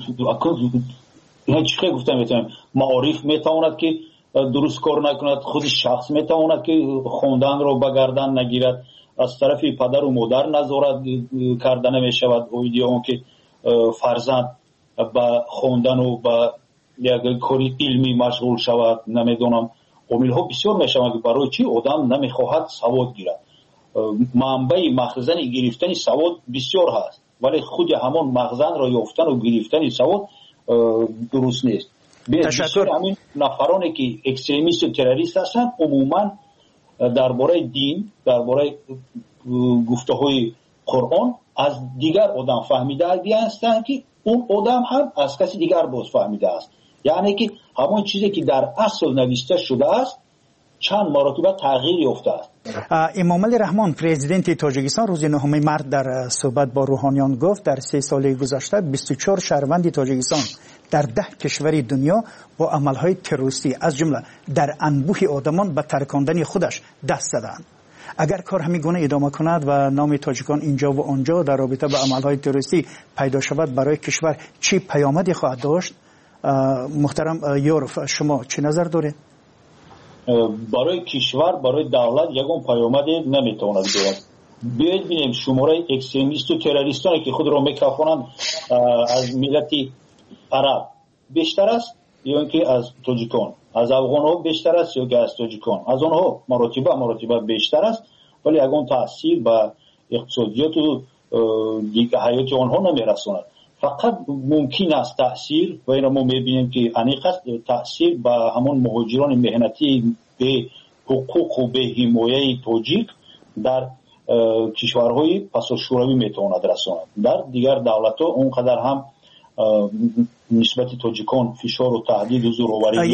یعنی چی گفتم میتونم معارف میتواند که درست کار نکند خود شخص میتواند که خوندن رو به گردن نگیرد از طرف پدر و مادر نظارت کردن میشود اون که فرزند با خوندن و با یک کاری علمی مشغول شود نمیدونم عامل ها بسیار میشود برای چی آدم نمیخواهد سواد گیرد منبع مخزن گرفتن سواد بسیار هست ولی خود همون مخزن را یافتن و گرفتن سواد درست نیست. بسیار همین نفرانی که اکستریمیست و تروریست هستند عموما درباره دین درباره گفته های قرآن از دیگر آدم فهمیده هستند که اون آدم هم از کسی دیگر باز فهمیده است یعنی که همون چیزی که در اصل نوشته شده است چند مرتبه تغییر یافته است. امام علی رحمان پرزیدنت تاجیکستان روز 9 مارس در صحبت با روحانیان گفت در 3 سال گذشته 24 شهروند تاجیکستان در 10 کشور دنیا با عملهای تروریستی از جمله در انبوه آدمان به ترکاندن خودش دست زدند. اگر کار همین گونه ادامه کند و نام تاجیکان اینجا و آنجا در رابطه با عملهای تروریستی پیدا شود برای کشور چی پیامدی خواهد داشت؟ محترم یورف شما چه نظر دارید؟ برای کشور برای دولت یگان پیامدی نمیتواند دارد. بیاید ببینیم شماره اکستریمیست و تروریستانی که خود را میکافانند از ملت عرب بیشتر است یا اینکه از تاجیکان از افغان ها بیشتر است یا که از تاجیکان از آنها مراتبه بیشتر است ولی یگان تاثیر به اقتصادیات و حیات آنها نمیرساند. فقط ممکن است تاثیر و این ما میبینیم که انیق است تاثیر به همون مهاجران مهنتی به حقوق و به حمایه تاجیک در کشورهای پسا شوروی میتواند رساند. در دیگر دولت‌ها اونقدر هم نسبت تاجیکان فشار و تهدید و زورآوری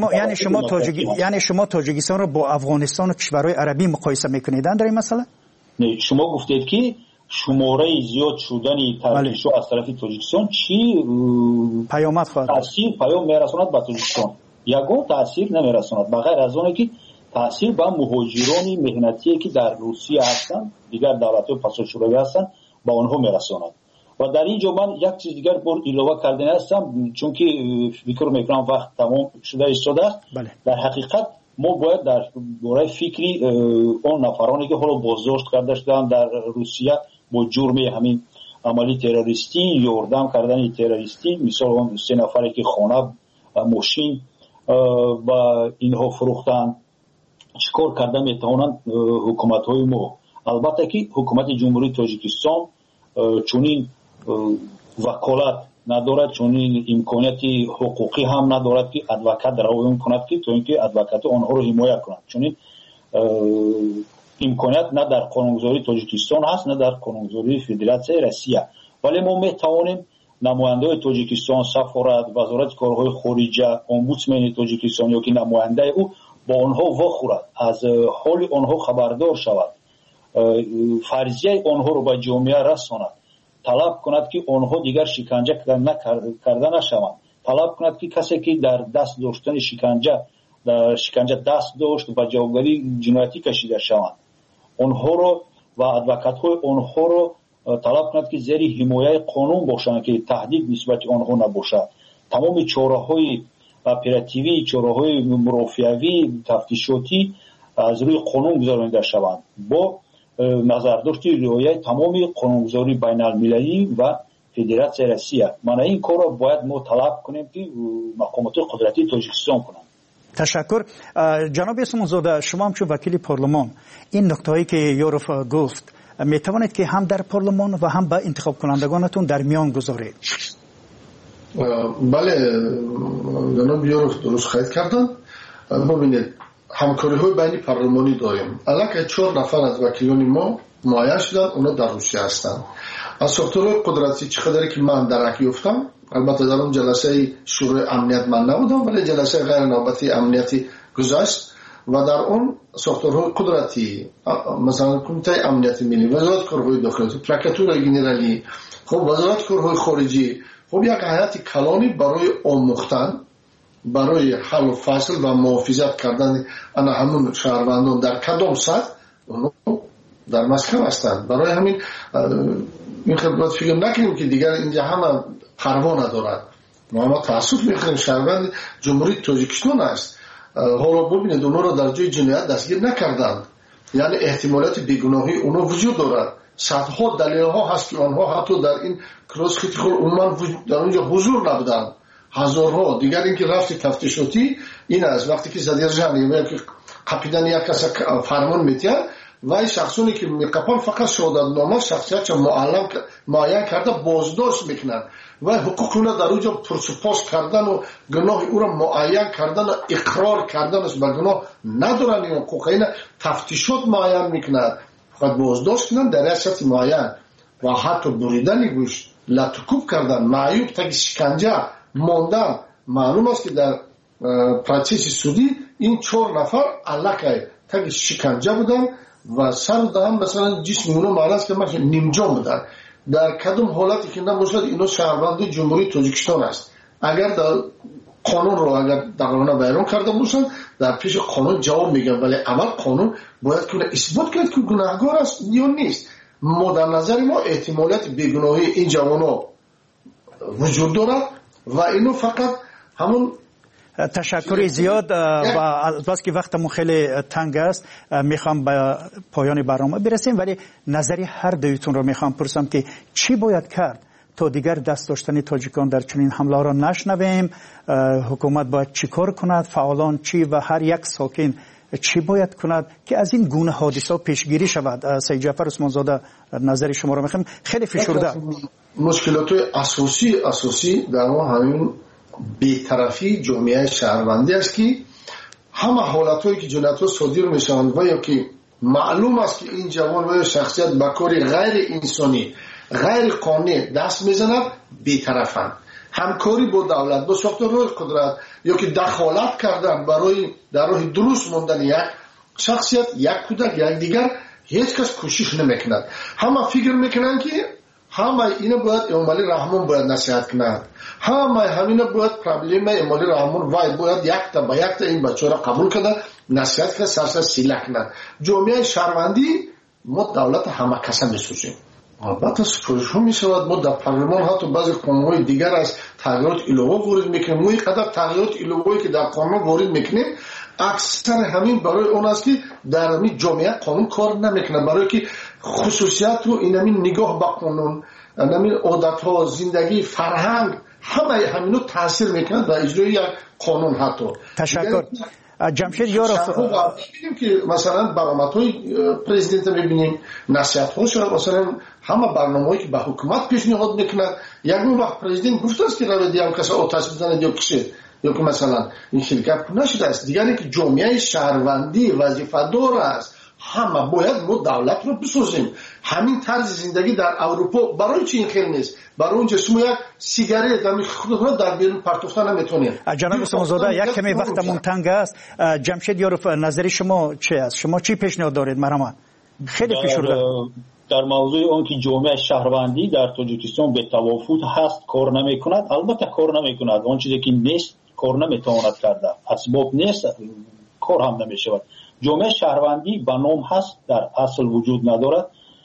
یعنی شما تاجیکستان رو با افغانستان و کشورهای عربی مقایسه میکنید در این مسئله؟ نه شما گفتید که شماره زیاد شدن ترکیش از طرف تاجیکستان چی پیامد خواهد تاثیر پیام میرساند به تاجیکستان؟ یگان تاثیر نمیرساند بغیر از اون که تاثیر به مهاجران مهنتی که در روسیه هستند دیگر دولت‌های پسا شوروی هستند با آنها میرساند. و در اینجا من یک چیز دیگر بر علاوه کردن هستم چون که فکر میکنم وقت تمام شده ایستاده است. در حقیقت ما باید در باره فکری اون نفرانی که حالا بازداشت کرده شدن در روسیه با جرم همین عملی تروریستی یاردم کردن تروریستی مثال اون 3 نفری که خانه ماشین و اینها فروختن چیکار کردن میتوانند حکومت های ما البته که حکومت جمهوری تاجیکستان چونین وکالت ندارد چونین امکانیتی حقوقی هم ندارد که ادوکات روایت کند که تو اینکه ادوکات آنها رو حمایت کند چونین امکانیت نه در قانونگذاری تاجیکستان هست نه در قانونگذاری فدراسیون روسیه ولی ما میتوانیم نماینده تاجیکستان سفارت وزارت کارهای خارجه امبودسمن تاجیکستان یا که نماینده او با آنها واخورد از حال آنها خبردار شود فرضیه آنها رو به جامعه رساند طلب کند که آنها دیگر شکنجه کرده نشوند طلب کند که کسی که در دست داشتن شکنجه دست داشت و جوابگری جنایتی کشیده شوند آنها رو و ادوکات های آنها رو طلب کند که زیر حمایه قانون باشند که تهدید نسبت آنها نباشد تمام چاره‌های اپراتیوی چاره‌های مرافعوی تفتیشاتی از روی قانون گذارانده شوند با نظرداشت رعایت تمام قانونگذاری بین المللی و فدراسیون روسیه. من این کار را باید ما طلب کنیم که مقامات قدرتی تاجیکستان کنند. تشکر. جناب عثمان زاده شما هم چون وکیل پارلمان این نکته‌ای که یورف گفت میتوانید که هم در پارلمان و هم با انتخاب کنندگانتون در میان گذارید؟ بله جناب یورف درست خواهید کردن. ببینید همکاری های بین پارلمانی داریم. الان 4 نفر از وکیلان ما معین شدن، اونا در روسیه هستند. از ساختارهای قدرتی چقدری که من درک یافتم، البته در اون جلسه شورای امنیت من نبودم ولی جلسه غیر نوبتی امنیتی گذشت و در اون ساختارهای قدرتی مثلا کمیته امنیت ملی، وزارت کارهای داخلی، پرکاتور گنرالی، خب وزارت کارهای خارجی، خب یک هیئت کلانی برای آموختن، برای حل و فصل و محافظت کردن انا همون شهروندان در کدام سطح در مسکو هستند. برای همین این خدمت فکر نکنیم که دیگر اینجا همه پروا ندارد. ما تاسف میکنیم شهروند جمهوری تاجیکستان است. حالا ببینید اونا را در جای جنایت دستگیر نکردند، یعنی احتمالات بیگناهی اونا وجود دارد. صدها دلیل ها هست که آنها حتی در این کراس خیلی عموما در اونجا حضور نبودند. هزارها دیگر اینکه رفت تفتیشاتی این است وقتی که задержание یا که قپیدن یک کس فرمان میتین و این شخصونی که میقپن فقط شهادتنامه شخصیت معین کرده بازداشت میکنن و حقوق اونا در اونجا پرسپاس کردن و گناه او را معین کردن و اقرار کردن است. به گناه ندارن این حقوق، این تفتیشات معین میکنن فقط بازداشت کنن در سطح معین و حتی بریدن گوش، لطکوب کردن، معیوب تا شکنجه ماندن. معلوم است که در پروسس سودی این 4 نفر علاقه تا شکنجه بودن و سر دهم مثلا جسم اونا معنیست که مثلا نیمجان بودن. در کدام حالتی که نباشد اینا شهروند جمهوری تاجیکستان است. اگر در قانون رو اگر در بیان کرده باشن در پیش قانون جواب میگن، ولی اول قانون باید که اثبات کرد که گناهکار است یا نیست. ما در نظر ما احتمالات بیگناهی این جوانا وجود دارد و اینو فقط همون تشکر زیاد و از که وقتمون خیلی تنگ است میخوام به پایان برنامه برسیم، ولی نظری هر دویتون رو میخوام پرسم که چی باید کرد تا دیگر دست داشتن تاجیکان در چنین حمله را نشنویم؟ حکومت باید چی کار کند؟ فعالان چی و هر یک ساکن چی باید کند که از این گونه حادثه پیشگیری شود؟ سید جعفر عثمان زاده نظر شما رو میخوام. خیلی فشرده مشکلات اساسی در ما همین بی‌طرفی جامعه شهروندی است که همه حالتایی که جنایت‌ها صادر میشن و یا که معلوم است که این جوان و شخصیت به کاری غیر انسانی غیر قانونی دست میزند بی‌طرفند. همکاری با دولت با ساختارهای قدرت یا که دخالت کردن برای در راه درست ماندن یک شخصیت، یک کودک، یک دیگر، هیچ کس کوشش نمیکند. همه فکر میکنن که همه اینا باید امالی رحمان باید نصیحت کنند، همه همینا باید پرابلم امالی رحمان وای باید یک تا این بچه را قبول کنند، نصیحت کنند، سرسر سیله کنند. جامعه شهروندی ما دولت همه کسا میسوزیم. البته سپرش ها می شود ما در پارلمان حتی بعضی قانون‌های دیگر از تغییرات ایلوه وارد میکنیم. ما اینقدر تغییرات ایلوه‌ای که در قانون وارد میکنیم اکثر همین برای اون است که در همین جامعه قانون کار نمیکنه، برای که خصوصیت و این همین نگاه به قانون، همین عادت‌ها، زندگی، فرهنگ همه همینو تاثیر میکنه در اجرای یک قانون. حتی تشکر. جمشید یاروف می‌بینیم که مثلا برآمدهای پرزیدنت می‌بینیم، نصیحت‌هاش مثلا همه برنامه‌ای که به حکومت پیشنهاد می‌کند. یک وقت پرزیدنت گفته است که روی دیام کسا آتش بزنه یا کشه یا که مثلا این شرکت نشده است. دیگری که جامعه شهروندی وظیفه‌دار است، همه باید ما دولت رو بسازیم. همین طرز زندگی در اروپا برای چی این خیلی نیست؟ برای اون جسم یک سیگارت هم خودت در بیرون پرتوفتن نمیتونیم. جناب عثمانزاده یک کمی وقتمون تنگ است. جمشید یاروف نظر شما چی است؟ شما چی پیشنهاد دارید؟ مرحبا. خیلی فشرده در موضوع اون که جامعه شهروندی در تاجیکستان به توافق هست کار نمیکند. البته کار نمیکند، اون چیزی که نیست کار نمیتواند کرده، اسباب نیست کار هم نمیشود. جامعه شهروندی به نام هست در اصل وجود ندارد،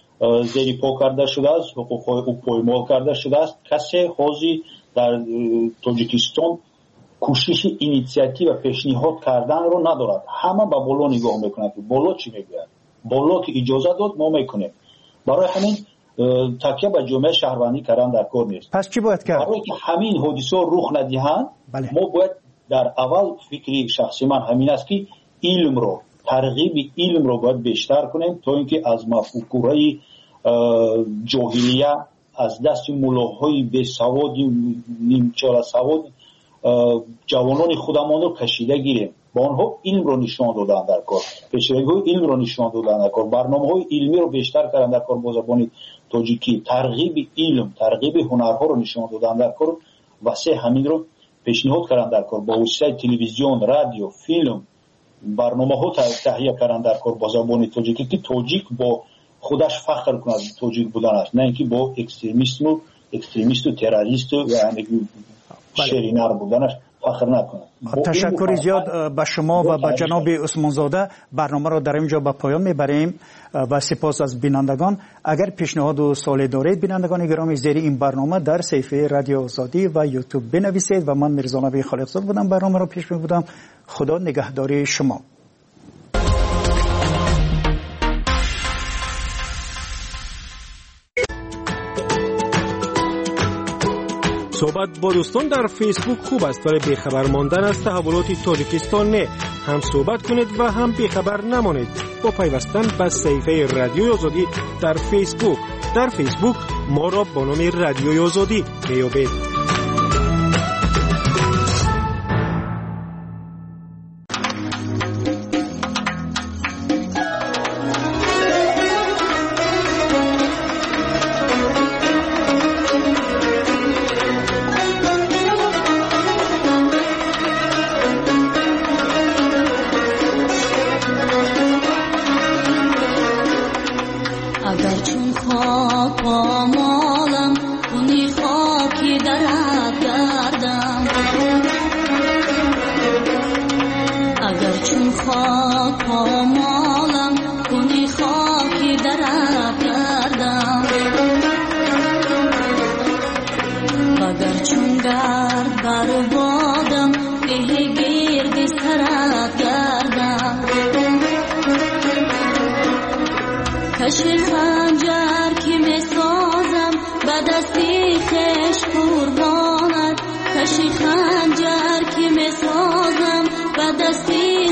زیر پا کرده شده است، حقوق‌های او پایمال کرده شده است. کسی حاضر در تاجیکستان کوشش اینیشیاتیو و پیشنهاد کردن رو ندارد. همه به بالا نگاه میکنند که بالا چی میگوید، بالا که اجازه داد ما میکنیم. برای همین تکیه به جامعه شهروندی کردن در کار نیست. پس چی باید کرد؟ برای که همین حادثه رخ ندهند ما باید در اول فکری شخصی من همین است که علم رو ترغیب علم رو باید بیشتر کنیم تا اینکه از مفکورهای جاهلیه از دست ملاهای بی‌سوادی نیمچال سواد جوانان خودمان رو کشیده گیریم. با آنها علم رو نشان دادن در کار، پیشروی‌های علم رو نشان دادن در کار، برنامه‌های علمی رو بیشتر کردن در کار با زبان تاجیکی، ترغیب علم، ترغیب هنرها رو نشان دادن در کار و همین رو پیشنهاد کردن در کار با وسیله تلویزیون، رادیو، فیلم، برنامه‌ها تهیه کردن در کار با زبان تاجیکی که تاجیک با خودش فخر کند تاجیک بودنش، نه اینکه با اکستریمیست و تروریست و یعنی شرینر بودنش فخر نکنه. تشکر زیاد به شما و به جناب عثمانزاده. برنامه را در اینجا به پایان میبریم و سپاس از بینندگان. اگر پیشنهاد و سوالی دارید بینندگان گرامی زیر این برنامه در صفحه رادیو آزادی و یوتیوب بنویسید و من میرزا نبی خالقزاد بودم برنامه را پیش میبردم. خدا نگهداری شما. صحبت با دوستان در فیسبوک خوب است ولی بیخبر ماندن از تحولات تاجیکستان نه. هم صحبت کنید و هم بیخبر نمانید با پیوستن به صفحه رادیوی آزادی در فیسبوک. در فیسبوک ما را با نام رادیوی آزادی میابید. کشی خنجر که می سازم به دستی خش قربانت، کشی خنجر که می سازم به دستی